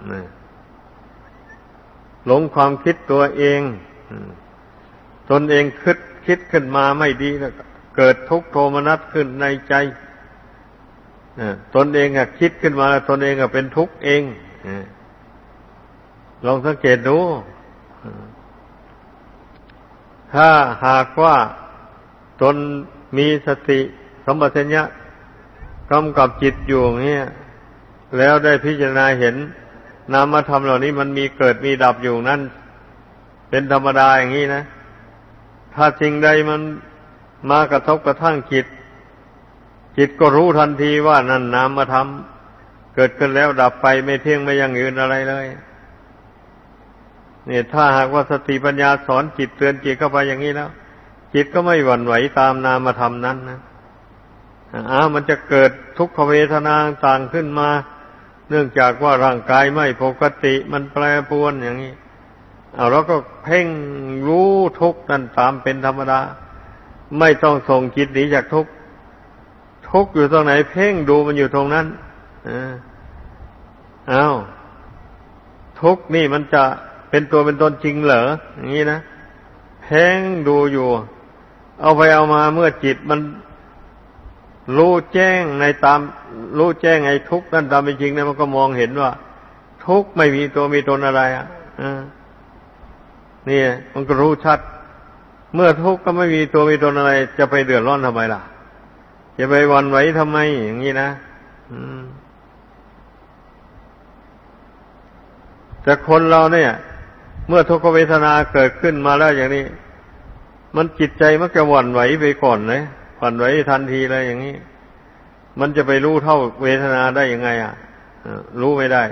หลงความคิดตัวเองตนเองคิดคิดขึ้นมาไม่ดีแล้วเกิดทุกข์โทมนัสขึ้นในใจตนเองอะคิดขึ้นมาแล้วตนเองอะเป็นทุกข์เองลองสังเกตดูถ้าหากว่าตนมีสติสัมปชัญญะกำกับจิตอยู่อย่างนี้แล้วได้พิจารณาเห็นนามธรรมเหล่านี้มันมีเกิดมีดับอยู่นั่นเป็นธรรมดาอย่างนี้นะถ้าสิ่งใดมันมากระทบกระทั่งจิตจิตก็รู้ทันทีว่านั่นนามธรรมเกิดขึ้นแล้วดับไปไม่เที่ยงไม่ยั่งยืนอะไรเลยเนี่ยถ้าหากว่าสติปัญญาสอนจิตเตือนจิตเข้าไปอย่างนี้แล้วจิตก็ไม่หวั่นไหวตามนามธรรมนั้นนะอ้าวมันจะเกิดทุกขเวทนาต่างขึ้นมาเนื่องจากว่าร่างกายไม่ปกติมันแปรปรวนอย่างนี้เอาเราก็เพ่งรู้ทุกข์นั่นตามเป็นธรรมดาไม่ต้องส่งจิตหนีจากทุกข์ทุกข์อยู่ตรงไหนเพ่งดูมันอยู่ตรงนั้นอ้าวทุกข์นี่มันจะเป็นตัวเป็นตนจริงเหรออย่างนี้นะเพ่งดูอยู่เอาไปเอามาเมื่อจิตมันรู้แจ้งในตามรู้แจ้งไอ้ทุกข์นั่นตามเป็นจริงเนี่ยมันก็มองเห็นว่าทุกข์ไม่มีตัวมีตนอะไรอ่ะนี่มันก็รู้ชัดเมื่อทุกข์ก็ไม่มีตัวมีตนอะไรจะไปเดือดร้อนทำไมล่ะจะไปหวั่นไหวทำไมอย่างนี้นะแต่คนเราเนี่ยเมื่อทุกขเวทนาเกิดขึ้นมาแล้วอย่างนี้มันจิตใจมันจะหวั่นไหวไปก่อนเลยหวั่นไหวทันทีเลยอย่างนี้มันจะไปรู้เท่าเวทนาได้ยังไงอ่ะรู้ไม่ได้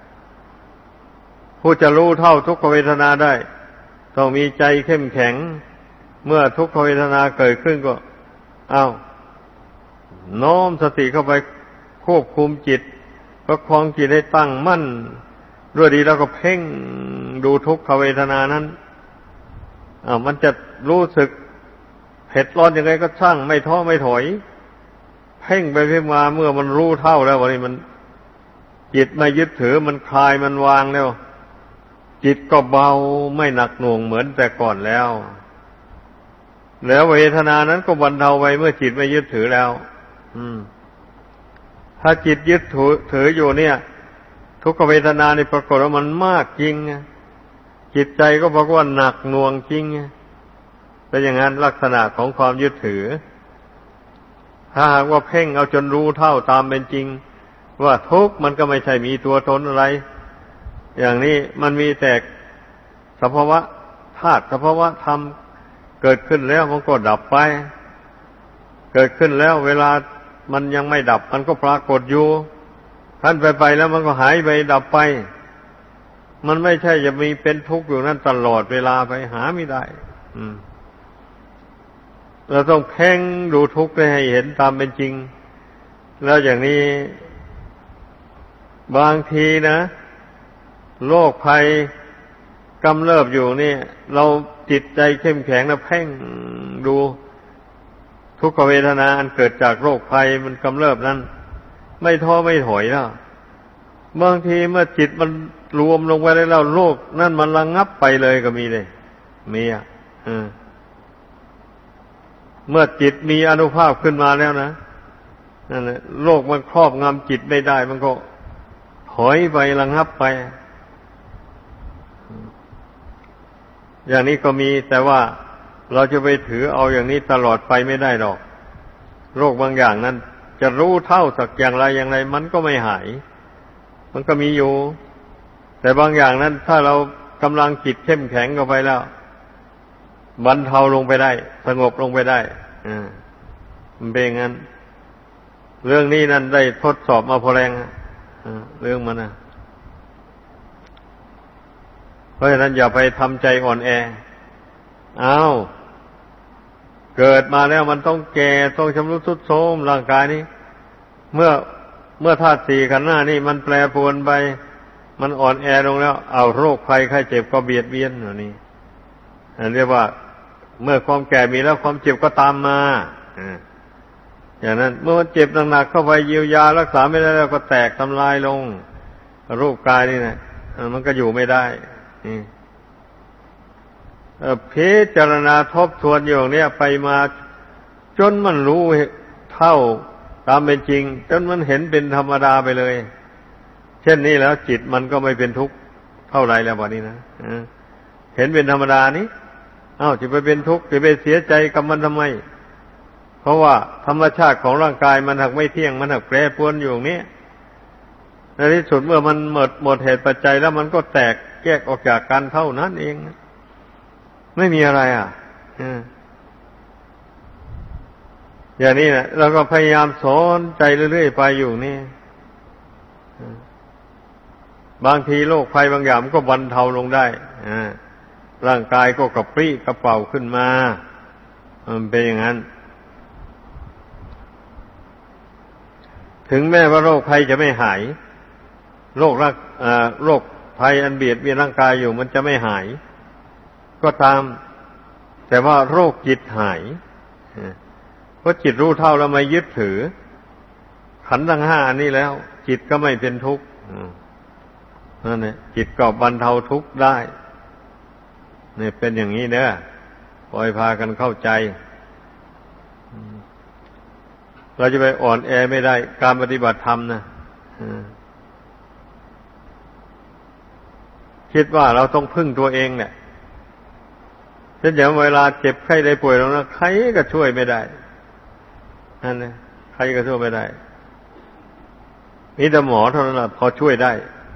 ผู้จะรู้เท่าทุกขเวทนาได้ต้องมีใจเข้มแข็งเมื่อทุกขเวทนาเกิดขึ้นก็อ้าวน้อมสติเข้าไปควบคุมจิตประคองจิตให้ตั้งมั่นด้วยดีแล้วก็เพ่งดูทุกขเวทนานั้นอ้าวมันจะรู้สึกเผ็ดร้อนยังไงก็ช่างไม่ท้อไม่ถอยเพ่งไปเพ่งมาเมื่อมันรู้เท่าแล้ววันนี้มันจิตไม่ยึดถือมันคลายมันวางแล้วจิตก็เบาไม่หนักหน่วงเหมือนแต่ก่อนแล้วแล้วเวทนานั้นก็บรรเทาไปเมื่อจิตไม่ยึดถือแล้วอืมถ้าจิตยึดถือถืออยู่เนี่ยทุกขเวทนานี่ปรากฏว่ามันมากจริงจิตใจก็บอกว่าหนักหน่วงจริงเป็นอย่างนั้นลักษณะของความยึดถือถ้าหากว่าเพ่งเอาจนรู้เท่าตามเป็นจริงว่าทุกข์มันก็ไม่ใช่มีตัวตนอะไรอย่างนี้มันมีแต่สภาวะธาตุสภาวะธรรมเกิดขึ้นแล้วมันก็ดับไปเกิดขึ้นแล้วเวลามันยังไม่ดับมันก็ปรากฏอยู่ท่านไปไปแล้วมันก็หายไปดับไปมันไม่ใช่จะมีเป็นทุกข์อยู่นั่นตลอดเวลาไปหาไม่ได้อืมเราต้องเพ่งดูทุกข์ให้เห็นตามเป็นจริงแล้วอย่างนี้บางทีนะโรคภัยกำเริบอยู่นี่เราจิตใจเข้มแข็งแล้วเพ่งดูทุกขเวทนาอันเกิดจากโรคภัยมันกำเริบนั้นไม่ท้อไม่ถอยแล้วบางทีเมื่อจิตมันรวมลงไปแล้วโรคนั่นมันระงับไปเลยก็มีเลยมีอ่ะเมื่อจิตมีอานุภาพขึ้นมาแล้วนะนั่นแหละโรคมันครอบงำจิตไม่ได้มันก็ถอยไประงับไปอย่างนี้ก็มีแต่ว่าเราจะไปถือเอาอย่างนี้ตลอดไปไม่ได้หรอกโรคบางอย่างนั้นจะรู้เท่าสักอย่างไรอย่างไรมันก็ไม่หายมันก็มีอยู่แต่บางอย่างนั้นถ้าเรากำลังจิตเข้มแข็งเข้าไปแล้วบรรเทาลงไปได้สงบลงไปได้อ่ามันเป็นงั้นเรื่องนี้นั้นได้ทดสอบมาพอแรงอ่าเรื่องมันนะเพราะฉะนั้นอย่าไปทำใจอ่อนแออ้าวเกิดมาแล้วมันต้องแก่ต้องชำรุดทรุดโทรมร่างกายนี้เมื่อเมื่อธาตุสี่ขันธ์หน้านี่มันแปรปรวนไปมันอ่อนแอลงแล้วเอาโรคภัยไข้เจ็บก็เบียดเบียนอย่างนี้เรียกว่าเมื่อความแก่มีแล้วความเจ็บก็ตามมาอย่างนั้นเมื่อมันเจ็บหนักๆเข้าไปเยียวยารักษาไม่ได้แล้วก็แตกทำลายลงรูปกายนี่นะมันก็อยู่ไม่ได้พิจารณาทบทวนอยู่อย่างนี้ไปมาจนมันรู้เท่าตามเป็นจริงจนมันเห็นเป็นธรรมดาไปเลยเช่นนี้แล้วจิตมันก็ไม่เป็นทุกข์เท่าไรแล้ววันนี้นะเห็นเป็นธรรมดานี้อ้าวจะไปเป็นทุกข์จะไปเสียใจกับมันทำไมเพราะว่าธรรมชาติของร่างกายมันหักไม่เที่ยงมันหักแปรปรวนอยู่อย่างนี้ในที่สุดเมื่อมันหมดหมดเหตุปัจจัยแล้วมันก็แตกแยกออกจากกันเท่านั้นเองไม่มีอะไรอ่ะอย่างนี้นะเราก็พยายามสอนใจเรื่อยๆไปอยู่นี่บางทีโรคภัยบางอย่างมันก็บรรเทาลงได้ร่างกายก็กระปรี้กระเป๋าขึ้นมามันเป็นอย่างนั้นถึงแม้ว่าโรคภัยจะไม่หายโรครักโรคภัยอันเบียดเบียนร่างกายอยู่มันจะไม่หายก็ตามแต่ว่าโรคจิตหายเพราะจิตรู้เท่าแล้วไม่ยึดถือขันธ์ทั้งห้านี่แล้วจิตก็ไม่เป็นทุกข์นั่นแหละจิตก็บรรเทาทุกข์ได้นี่เป็นอย่างนี้เด้อปล่อยพากันเข้าใจเราจะไปอ่อนแอไม่ได้การปฏิบัติธรรมนะคิดว่าเราต้องพึ่งตัวเองเนี่ยเช่นอย่างเวลาเจ็บไข้ได้ป่วยแล้วนะใครก็ช่วยไม่ได้นั่นนะใครก็ช่วยไม่ได้มีแต่หมอเท่านั้นแหละพอช่วยได้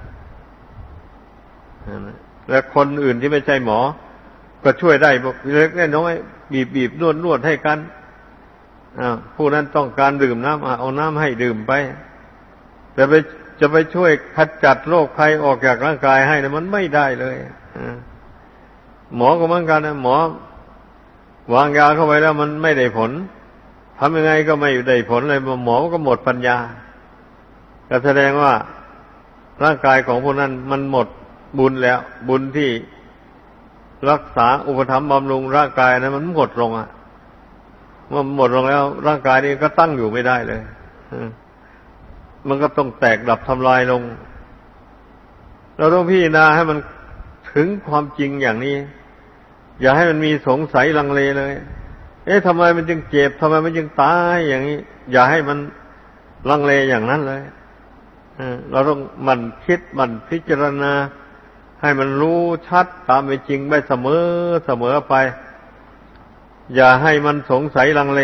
และคนอื่นที่ไม่ใช่หมอก็ช่วยได้เล็กน้อยบีบบีบนวดนวดให้กันผู้นั้นต้องการดื่มน้ำเอาน้ำให้ดื่มไปแต่ไปจะไปช่วยขจัดโรคภัยออกจากร่างกายให้นะมันไม่ได้เลยหมอก็เหมือนกันนะหมอวางยาเข้าไปแล้วมันไม่ได้ผลทำยังไงก็ไม่ได้ผลเลยหมอก็หมดปัญญาก็แสดงว่าร่างกายของผู้นั้นมันหมดบุญแล้วบุญที่รักษาอุปถัมภ์บำรุงร่างกายนะมันหมดลงอ่ะเมื่อหมดลงแล้วร่างกายนี้ก็ตั้งอยู่ไม่ได้เลยมันก็ต้องแตกดับทำลายลงเราต้องพิจารณาให้มันถึงความจริงอย่างนี้อย่าให้มันมีสงสัยลังเลเลยเอ๊ะทำไมมันจึงเจ็บทำไมมันจึงตายอย่างนี้อย่าให้มันลังเลอย่างนั้นเลยเราต้องหมั่นคิดหมั่นพิจารณาให้มันรู้ชัดตามเป็นจริงไปเสมอเสมอไปอย่าให้มันสงสัยลังเล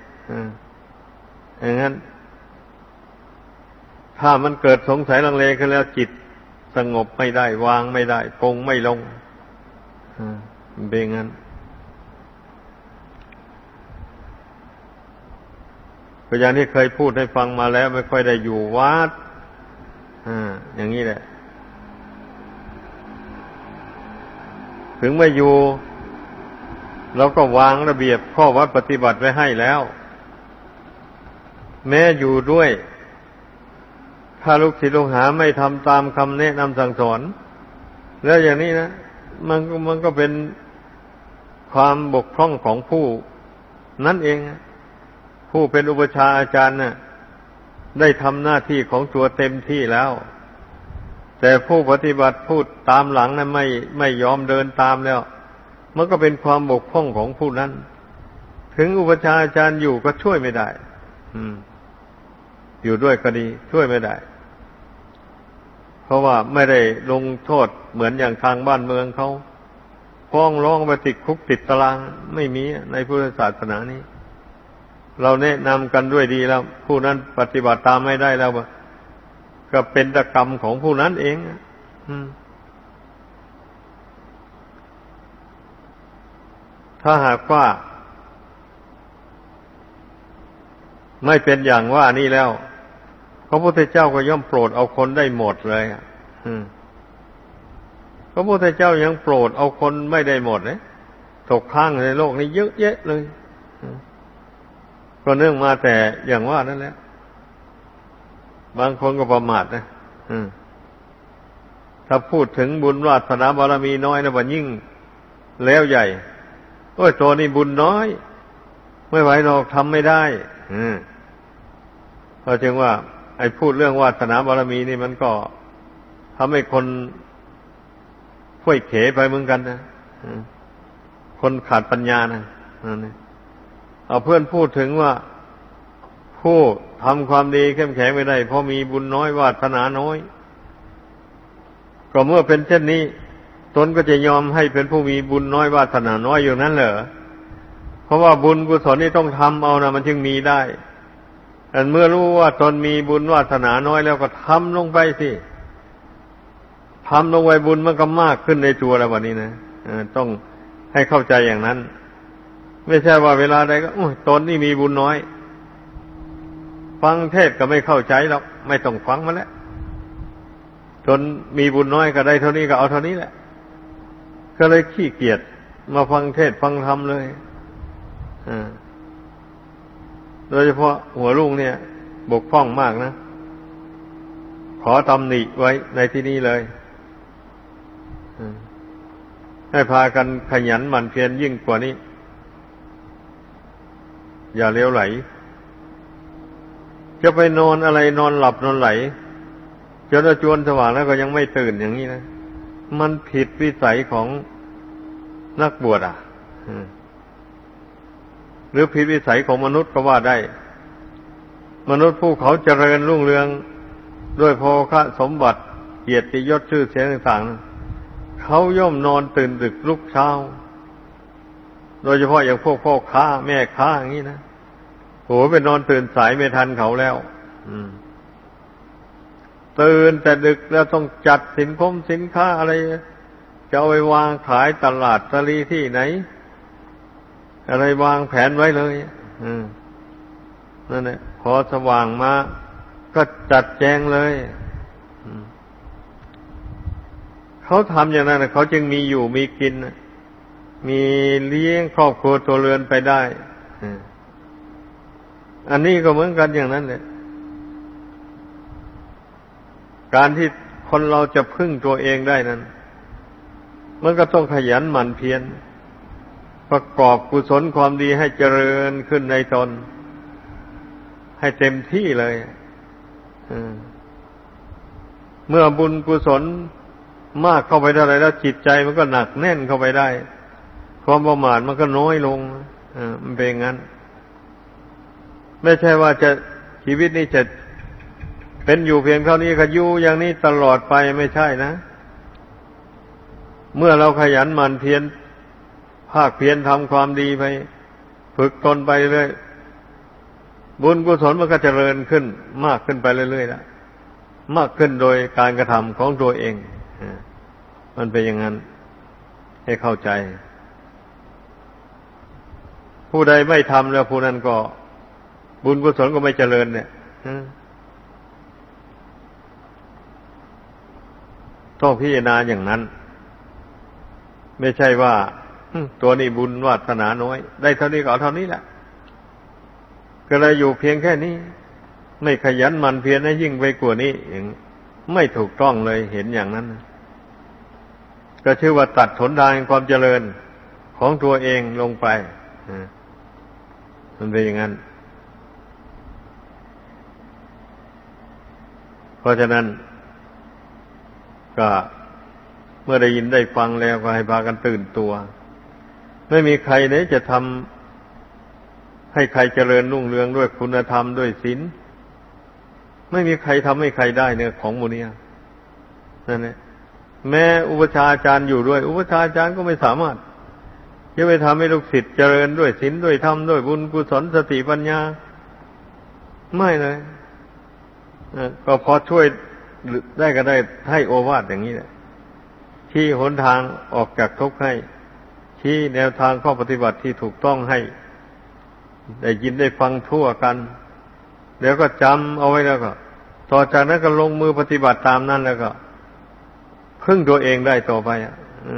อย่างนั้นถ้ามันเกิดสงสัยลังเลขึ้นแล้วจิตสงบไม่ได้วางไม่ได้ปรงไม่ลงเป็นงั้นก็อย่างที่เคยพูดให้ฟังมาแล้วไม่ค่อยได้อยู่วัดอ่าอย่างนี้แหละถึงไม่อยู่เราก็วางระเบียบข้อวัดปฏิบัติไว้ให้แล้วแม้อยู่ด้วยถ้าลูกศิษย์ลูกหาไม่ทำตามคำแนะนำสั่งสอนแล้วอย่างนี้นะมันมันก็เป็นความบกพร่องของผู้นั่นเองผู้เป็นอุปชาอาจารย์น่ะได้ทำหน้าที่ของตัวเต็มที่แล้วแต่ผู้ปฏิบัติพูดตามหลังนั้นไม่ไม่ยอมเดินตามแล้วมันก็เป็นความบกพร่องของผู้นั้นถึงอุปชาอาจารย์อยู่ก็ช่วยไม่ได้อืมอยู่ด้วยก็ดีช่วยไม่ได้เพราะว่าไม่ได้ลงโทษเหมือนอย่างทางบ้านเมืองเขาฟ้องร้องไปติดคุกติดตารางไม่มีในพุทธศาสนานี้เราแนะนำกันด้วยดีแล้วผู้นั้นปฏิบัติตามไม่ได้แล้วก็เป็นกรรมของผู้นั้นเองถ้าหากว่าไม่เป็นอย่างว่านี่แล้วพระพุทธเจ้าก็ย่อมโปรดเอาคนได้หมดเลยพระพุทธเจ้ายังโปรดเอาคนไม่ได้หมดเลยตกข้างในโลกนี้เยอะแยะเลยก็เนื่องมาแต่อย่างว่านั่นแหละบางคนก็ประมาทนะถ้าพูดถึงบุญวาสนาบารมีน้อยนะว่ายิ่งแล้วใหญ่โอ้ยตัวนี้บุญน้อยไม่ไหวหรอกทำไม่ได้เพราะจึงว่าไอ้พูดเรื่องวาสนาบารมีนี่มันก็ทำให้คนค่อยเขไปเหมือนกันนะคนขาดปัญญานะเอาเพื่อนพูดถึงว่าผู้ทำความดีเข้มแข็งไม่ได้เพราะมีบุญน้อยวาสนาน้อยก็เมื่อเป็นเช่นนี้ตนก็จะยอมให้เป็นผู้มีบุญน้อยวาสนาน้อยอยู่นั้นเหรอเพราะว่าบุญกุศลนี่ต้องทำเอานะมันจึงมีได้แต่เมื่อรู้ว่าตนมีบุญวาสนาน้อยแล้วก็ทำลงไปสิทำลงไปบุญมันก็มากขึ้นในตัวแล้ววันนี้นะต้องให้เข้าใจอย่างนั้นไม่ใช่ว่าเวลาใดก็ตนนี่มีบุญน้อยฟังเทศก็ไม่เข้าใจหรอกไม่ต้องฟังมันแล้วจนมีบุญน้อยก็ได้เท่านี้ก็เอาเท่านี้แหละก็เลยขี้เกียจมาฟังเทศฟังธรรมเลยโดยเฉพาะหัวลุงเนี่ยบกพร่องมากนะขอตำหนิไว้ในที่นี้เลยให้พากันขยันหมั่นเพียรยิ่งกว่านี้อย่าเลี้ยวไหลจะไปนอนอะไรนอนหลับนอนไหลจนจวนสว่างแล้วก็ยังไม่ตื่นอย่างนี้นะมันผิดวิสัยของนักบวชอ่ะหรือผิดวิสัยของมนุษย์ก็ว่าได้มนุษย์ผู้เขาเจริญรุ่งเรืองด้วยโภคะสมบัติเกียรติยศชื่อเสียงต่างๆเขาย่อมนอนตื่นดึกลุกเช้าโดยเฉพาะอย่างพวกพ่อค้าแม่ค้าอย่างนี้นะโหไปนอนตื่นสายไม่ทันเขาแล้วตื่นแต่ดึกแล้วต้องจัดสินคมสินค้าอะไรจะเอาไปวางขายตลาดตะลีที่ไหนอะไรวางแผนไว้เลยนั่นแหละพอสว่างมาก็จัดแจงเลยเขาทำอย่างนั้นเขาจึงมีอยู่มีกินมีเลี้ยงครอบครัวตัวเรือนไปได้อันนี้ก็เหมือนกันอย่างนั้นแหละการที่คนเราจะพึ่งตัวเองได้นั้นมันก็ต้องขยันหมั่นเพียรประกอบกุศลความดีให้เจริญขึ้นในตนให้เต็มที่เลยเมื่อบุญกุศลมากเข้าไปเท่าไรแล้วจิตใจมันก็หนักแน่นเข้าไปได้ความประมาทมันก็น้อยลงมันเป็นงั้นไม่ใช่ว่าจะชีวิตนี้จะเป็นอยู่เพียงเท่านี้ก็อยู่อย่างนี้ตลอดไปไม่ใช่นะเมื่อเราขยันหมั่นเพียรภาคเพียรทำความดีไปฝึกตนไปเรื่อยบุญกุศลมันก็เจริญขึ้นมากขึ้นไปเรื่อยๆแล้วมากขึ้นโดยการกระทำของตัวเองมันเป็นอย่างนั้นให้เข้าใจผู้ใดไม่ทำแล้วผู้นั้นก็บุญกุศลก็ไม่เจริญเนี่ยต้องพิจารณาอย่างนั้นไม่ใช่ว่าตัวนี้บุญวาสนาน้อยได้เท่านี้ก็เอาเท่านี้แหละก็เลยอยู่เพียงแค่นี้ไม่ขยันหมั่นเพียรให้ยิ่งไปกว่านี้อย่างไม่ถูกต้องเลยเห็นอย่างนั้นก็ชื่อว่าตัดหนทางความเจริญของตัวเองลงไปมันเป็นอย่างนั้นเพราะฉะนั้นก็เมื่อได้ยินได้ฟังแล้วก็ให้พากันตื่นตัวไม่มีใครไหนจะทำให้ใครเจริญรุ่งเรืองด้วยคุณธรรมด้วยศีลไม่มีใครทำให้ใครได้เนี่ยของหมู่นี้นั่นแหละแม้อุปชฌาย์อาจารย์อยู่ด้วยอุปชฌาย์อาจารย์ก็ไม่สามารถจะไปทำให้ลูกศิษย์เจริญด้วยศีลด้วยธรรมด้วยบุญกุศลสติปัญญาไม่เลยก็พอช่วยได้ก็ได้ให้โอวาทอย่างนี้แหละชี้หนทางออกจากทุกข์ให้ชี้แนวทางข้อปฏิบัติที่ถูกต้องให้ได้ยินได้ฟังทั่วกันแล้วก็จำเอาไว้แล้วก็ต่อจากนั้นก็ลงมือปฏิบัติตามนั้นแล้วก็พึ่งตัวเองได้ต่อไปอ่ะ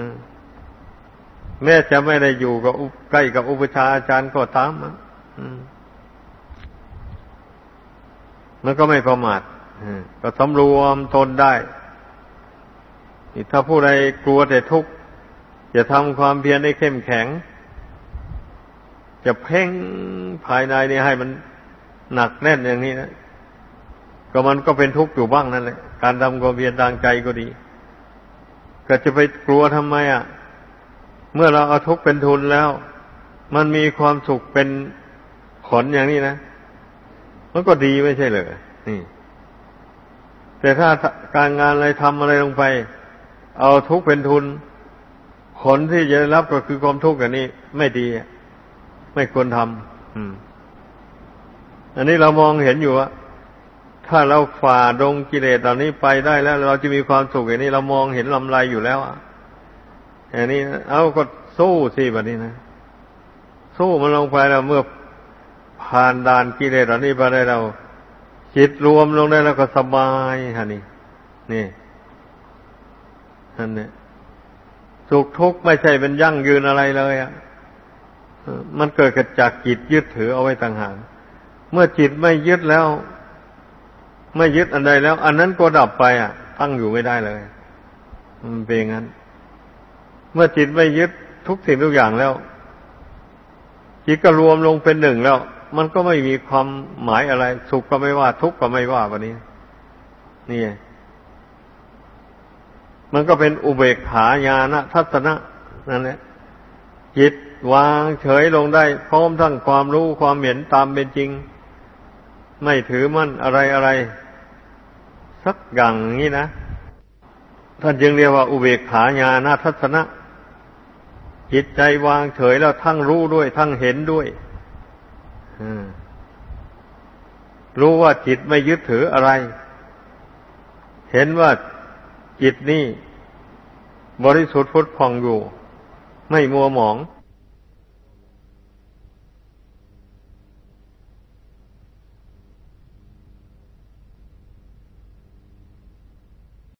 แม้จะไม่ได้อยู่กับใกล้กับอุปชฌาย์อาจารย์ก็ตามอ่ะมันก็ไม่ประมาทก็สำรวมตนได้ถ้าผู้ใดกลัวแต่ทุกข์จะทำความเพียรให้เข้มแข็งจะเพ่งภายในนี่ให้มันหนักแน่นอย่างนี้นะก็มันก็เป็นทุกข์อยู่บ้างนั่นแหละการทำความเพียรทางใจก็ดีก็จะไปกลัวทำไมอ่ะเมื่อเราเอาทุกข์เป็นทุนแล้วมันมีความสุขเป็นผลอย่างนี้นะมันก็ดีไม่ใช่เหรอนี่แต่ถ้าการงานอะไรทำอะไรลงไปเอาทุกข์เป็นทุนผลที่จะได้รับก็คือความทุกข์อย่างนี้ไม่ดีไม่ควรทำอืมอันนี้เรามองเห็นอยู่ว่าถ้าเราฝ่าดงกิเลสเหล่านี้ไปได้แล้วเราจะมีความสุขอย่างนี้เรามองเห็นลำไรอยู่แล้วอ่ะอย่างนี้เอาก็สู้สิแบบนี้นะสู้มันลงไปแล้วเมื่อผ่านด่านกิเลสเหล่านี้ไปได้เราจิตรวมลงได้แล้วก็สบายฮะนี่นี่นั่นเนี่ยสุขทุกข์ไม่ใช่เป็นยั่งยืนอะไรเลยอ่ะมันเกิดจากจิตยึดถือเอาไว้ต่างหากเมื่อจิตไม่ยึดแล้วไม่ยึดอันใดแล้วอันนั้นก็ดับไปอ่ะตั้งอยู่ไม่ได้เลยมันเป็นอย่างนั้นเมื่อจิตไม่ยึดทุกสิ่งทุกอย่างแล้วจิตก็รวมลงเป็นหนึ่งแล้วมันก็ไม่มีความหมายอะไรสุขก็ไม่ว่าทุกข์ก็ไม่ว่าวันนี้นี่มันก็เป็นอุเบกขาญาณทัศนะนั่นแหละจิตวางเฉยลงได้พร้อมทั้งความรู้ความเห็นตามเป็นจริงไม่ถือมั่นอะไรอะไรสักอย่างนี้นะท่านจึงเรียกว่าอุเบกขาญาณทัศนะจิตใจวางเฉยแล้วทั้งรู้ด้วยทั้งเห็นด้วยรู้ว่าจิตไม่ยึดถืออะไรเห็นว่าจิตนี่บริสุทธิ์พุทธผ่องอยู่ไม่มัวหมอง